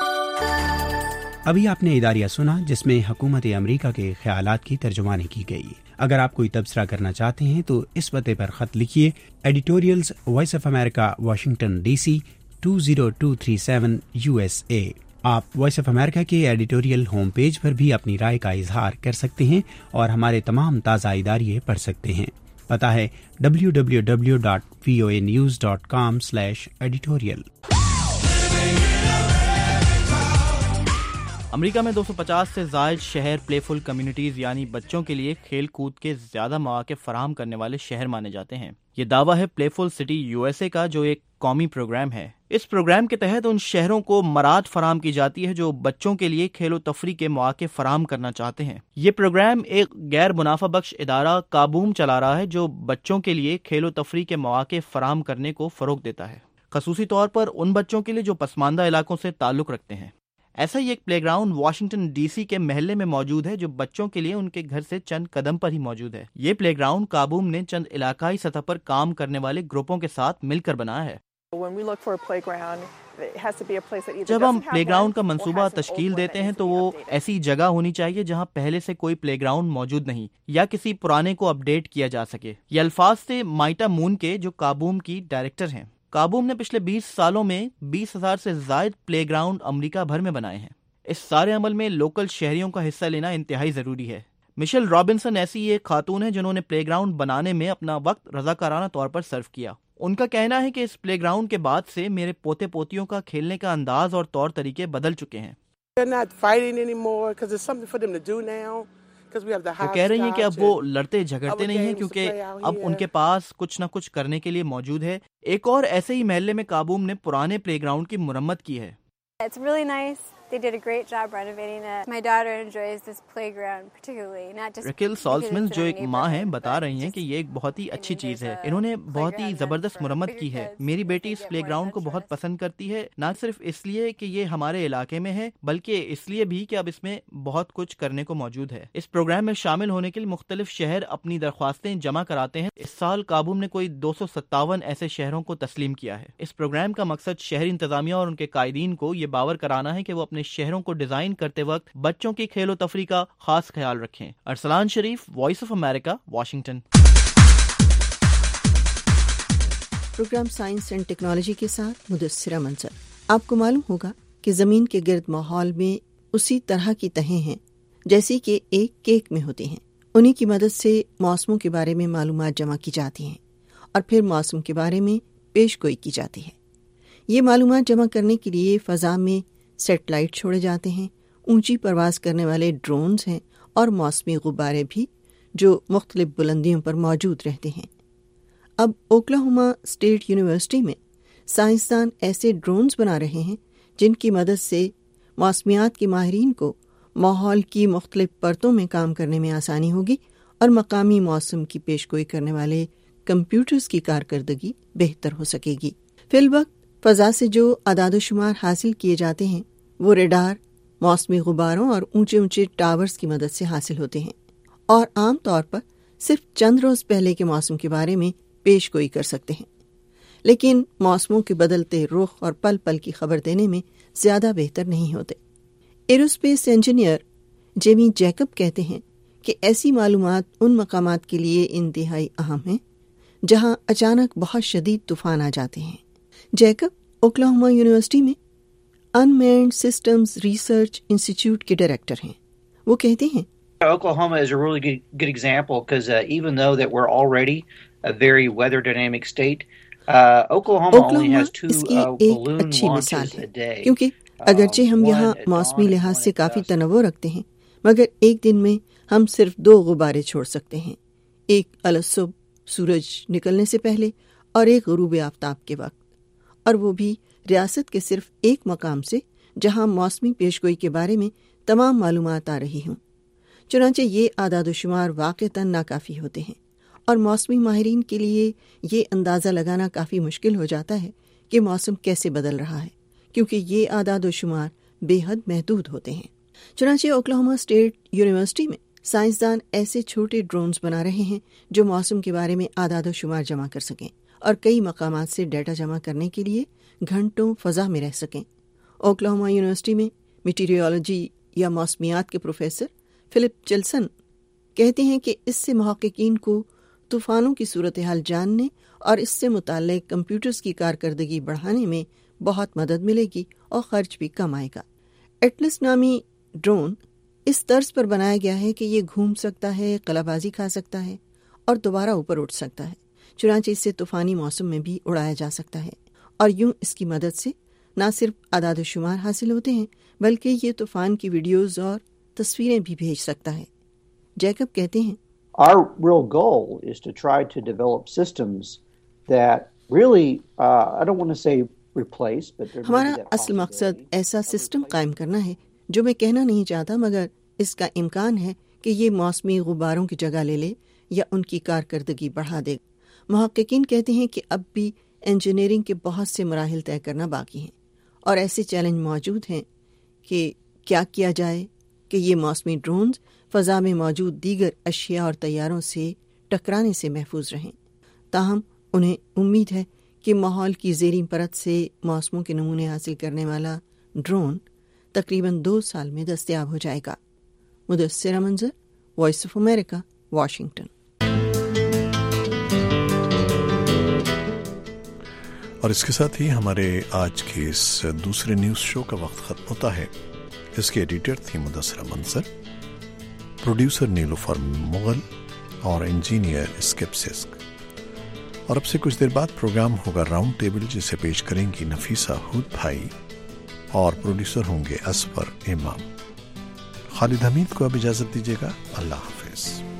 ابھی آپ نے اداریہ سنا جس میں حکومت امریکہ کے خیالات کی ترجمانی کی گئی۔ اگر آپ کوئی تبصرہ کرنا چاہتے ہیں تو اس پتے پر خط لکھیے، editorials voice of America, Washington DC 20237 USA۔ آپ وائس آف امریکہ کے ایڈیٹوریل ہوم پیج پر بھی اپنی رائے کا اظہار کر سکتے ہیں اور ہمارے تمام تازہ اداریے پڑھ سکتے ہیں۔ پتہ ہے www.voanews.com/editorial۔ امریکہ میں 250 سے زائد شہر پلے فل کمیونٹیز یعنی بچوں کے لیے کھیل کود کے زیادہ مواقع فراہم کرنے والے شہر مانے جاتے ہیں۔ یہ دعویٰ ہے پلے فل سٹی USA کا، جو ایک قومی پروگرام ہے۔ اس پروگرام کے تحت ان شہروں کو مراعات فراہم کی جاتی ہے جو بچوں کے لیے کھیل و تفریح کے مواقع فراہم کرنا چاہتے ہیں۔ یہ پروگرام ایک غیر منافع بخش ادارہ کابوم چلا رہا ہے جو بچوں کے لیے کھیل و تفریح کے مواقع فراہم کرنے کو فروغ دیتا ہے، خصوصی طور پر ان بچوں کے لیے جو پسماندہ علاقوں سے تعلق رکھتے ہیں۔ ایسا ہی ایک پلے گراؤنڈ واشنگٹن DC کے محلے میں موجود ہے جو بچوں کے لیے ان کے گھر سے چند قدم پر ہی موجود ہے۔ یہ پلے گراؤنڈ کابوم نے چند علاقائی سطح پر کام کرنے والے گروپوں کے ساتھ مل کر بنایا ہے۔ جب ہم پلے گراؤنڈ کا منصوبہ تشکیل دیتے ہیں تو وہ ایسی جگہ ہونی چاہیے جہاں پہلے سے کوئی پلے گراؤنڈ موجود نہیں یا کسی پرانے کو اپڈیٹ کیا جا سکے. یہ الفاظ تھے مائٹا مون کے، جو کابوم کی ڈائریکٹر ہیں. کابوم نے پچھلے 20 سالوں میں 20,000 سے زائد پلے گراؤنڈ امریکہ بھر میں بنائے ہیں. اس سارے عمل میں لوکل شہریوں کا حصہ لینا انتہائی ضروری ہے. مشیل رابنسن ایسی ایک خاتون ہے جنہوں نے پلے گراؤنڈ بنانے میں اپنا وقت رضاکارانہ طور پر صرف کیا. ان کا کہنا ہے کہ اس پلے گراؤنڈ کے بعد سے میرے پوتے پوتیوں کا کھیلنے کا انداز اور طور طریقے بدل چکے ہیں. وہ کہہ رہی ہیں کہ اب وہ لڑتے جھگڑتے نہیں ہیں کیونکہ اب ان کے پاس کچھ نہ کچھ کرنے کے لیے موجود ہے. ایک اور ایسے ہی محلے میں کابوم نے پرانے پلے گراؤنڈ کی مرمت کی ہے. It's really nice. They did a great job renovating it. My daughter enjoys this playground particularly, not just Rachel Salzman جو ایک ماں ہیں بتا رہی ہیں کہ یہ ایک بہت ہی اچھی چیز ہے. انہوں نے بہت ہی زبردست مرمت کی ہے. میری بیٹی اس پلے گراؤنڈ کو بہت پسند کرتی ہے، نہ صرف اس لیے کہ یہ ہمارے علاقے میں ہے بلکہ اس لیے بھی کہ اب اس میں بہت کچھ کرنے کو موجود ہے. اس پروگرام میں شامل ہونے کے لیے مختلف شہر اپنی درخواستیں جمع کراتے ہیں. اس سال کابوم نے کوئی 257 ایسے شہروں کو تسلیم کیا ہے. اس پروگرام کا مقصد شہری انتظامیہ اور ان کے قائدین کو یہ باور کرانا ہے کہ وہ اپنے شہروں کو ڈیزائن کرتے وقت بچوں کی کھیل و تفریح کا خاص خیال رکھیں. Arslan Sharif, voice of America, Washington. Programme science and technology کے ساتھ مدثرہ منظر. آپ کو معلوم ہوگا کہ زمین کے گرد ماحول میں اسی طرح کی تہیں ہیں جیسی کہ ایک کیک میں ہوتی ہیں. انہی کی مدد سے موسموں کے بارے میں معلومات جمع کی جاتی ہیں اور پھر موسم کے بارے میں پیش گوئی کی جاتی ہے. یہ معلومات جمع کرنے کے لیے فضا میں سیٹلائٹ چھوڑے جاتے ہیں، اونچی پرواز کرنے والے ڈرونز ہیں اور موسمی غبارے بھی جو مختلف بلندیوں پر موجود رہتے ہیں. اب اوکلاہوما اسٹیٹ یونیورسٹی میں سائنسدان ایسے ڈرونز بنا رہے ہیں جن کی مدد سے موسمیات کے ماہرین کو ماحول کی مختلف پرتوں میں کام کرنے میں آسانی ہوگی اور مقامی موسم کی پیشگوئی کرنے والے کمپیوٹرز کی کارکردگی بہتر ہو سکے گی. فی الوقت فضا سے جو اعداد و شمار حاصل کیے جاتے ہیں وہ ریڈار، موسمی غباروں اور اونچے اونچے ٹاورز کی مدد سے حاصل ہوتے ہیں اور عام طور پر صرف چند روز پہلے کے موسم کے بارے میں پیش گوئی کر سکتے ہیں، لیکن موسموں کے بدلتے رخ اور پل پل کی خبر دینے میں زیادہ بہتر نہیں ہوتے. ایروسپیس انجینئر جیمی جیکب کہتے ہیں کہ ایسی معلومات ان مقامات کے لیے انتہائی اہم ہیں جہاں اچانک بہت شدید طوفان آ جاتے ہیں. جیکب اوکلاہوما یونیورسٹی میں انمینڈ سسٹمز ریسرچ انسٹیٹیوٹ کے ڈائریکٹر ہیں. وہ کہتے ہیں Oklahoma is a really good example because even though that we're already a very weather dynamic state, Oklahoma only has 2 balloon launches a day. کیونکہ اگرچہ ہم یہاں موسمی لحاظ سے کافی تنوع رکھتے ہیں مگر ایک دن میں ہم صرف 2 غبارے چھوڑ سکتے ہیں، ایک الصبح سورج نکلنے سے پہلے اور ایک غروب آفتاب کے وقت، اور وہ بھی ریاست کے صرف ایک مقام سے جہاں موسمی پیشگوئی کے بارے میں تمام معلومات آ رہی ہوں. چنانچہ یہ اعداد و شمار واقعتاً ناکافی ہوتے ہیں اور موسمی ماہرین کے لیے یہ اندازہ لگانا کافی مشکل ہو جاتا ہے کہ موسم کیسے بدل رہا ہے، کیونکہ یہ اعداد و شمار بے حد محدود ہوتے ہیں. چنانچہ اوکلاہوما اسٹیٹ یونیورسٹی میں سائنسدان ایسے چھوٹے ڈرونز بنا رہے ہیں جو موسم کے بارے میں اعداد و شمار جمع کر سکیں اور کئی مقامات سے ڈیٹا جمع کرنے کے لیے گھنٹوں فضا میں رہ سکیں. اوکلاہوما یونیورسٹی میں میٹیریولوجی یا موسمیات کے پروفیسر فلپ چلسن کہتے ہیں کہ اس سے محققین کو طوفانوں کی صورتحال جاننے اور اس سے متعلق کمپیوٹرز کی کارکردگی بڑھانے میں بہت مدد ملے گی اور خرچ بھی کم آئے گا. ایٹلس نامی ڈرون اس طرز پر بنایا گیا ہے کہ یہ گھوم سکتا ہے، قلعہ بازی کھا سکتا ہے اور دوبارہ اوپر اٹھ سکتا ہے. چنانچہ اس سے طوفانی موسم میں بھی اڑایا جا سکتا ہے اور یوں اس کی مدد سے نہ صرف اعداد و شمار حاصل ہوتے ہیں بلکہ یہ طوفان کی ویڈیوز اور تصویریں بھی بھیج سکتا ہے. جیکب کہتے ہیں Our real goal is to try to develop systems that really, I don't want to say replace, but ہمارا اصل مقصد ایسا سسٹم قائم کرنا ہے جو میں کہنا نہیں چاہتا مگر اس کا امکان ہے کہ یہ موسمی غباروں کی جگہ لے لے یا ان کی کارکردگی بڑھا دے. محققین کہتے ہیں کہ اب بھی انجینئرنگ کے بہت سے مراحل طے کرنا باقی ہیں اور ایسے چیلنج موجود ہیں کہ کیا کیا جائے کہ یہ موسمی ڈرونز فضا میں موجود دیگر اشیاء اور طیاروں سے ٹکرانے سے محفوظ رہیں. تاہم انہیں امید ہے کہ ماحول کی زیریں پرت سے موسموں کے نمونے حاصل کرنے والا ڈرون تقریباً 2 سال میں دستیاب ہو جائے گا۔ مدثرہ Manzar, voice of America, Washington. اور اس کے ساتھ ہی ہمارے آج کے اس دوسرے نیوز شو کا وقت ختم ہوتا ہے۔ اس کے ایڈیٹر تھی مدثرہ منظر، پروڈیوسر نیلوفر مغل اور انجینئر اسکپ سسک۔ اور اب سے کچھ دیر بعد پروگرام ہوگا راؤنڈ ٹیبل، جسے پیش کریں گی نفیسہ ہود بھائی اور پروڈیوسر ہوں گے اصفر امام۔ خالد حمید کو اب اجازت دیجیے گا۔ اللہ حافظ۔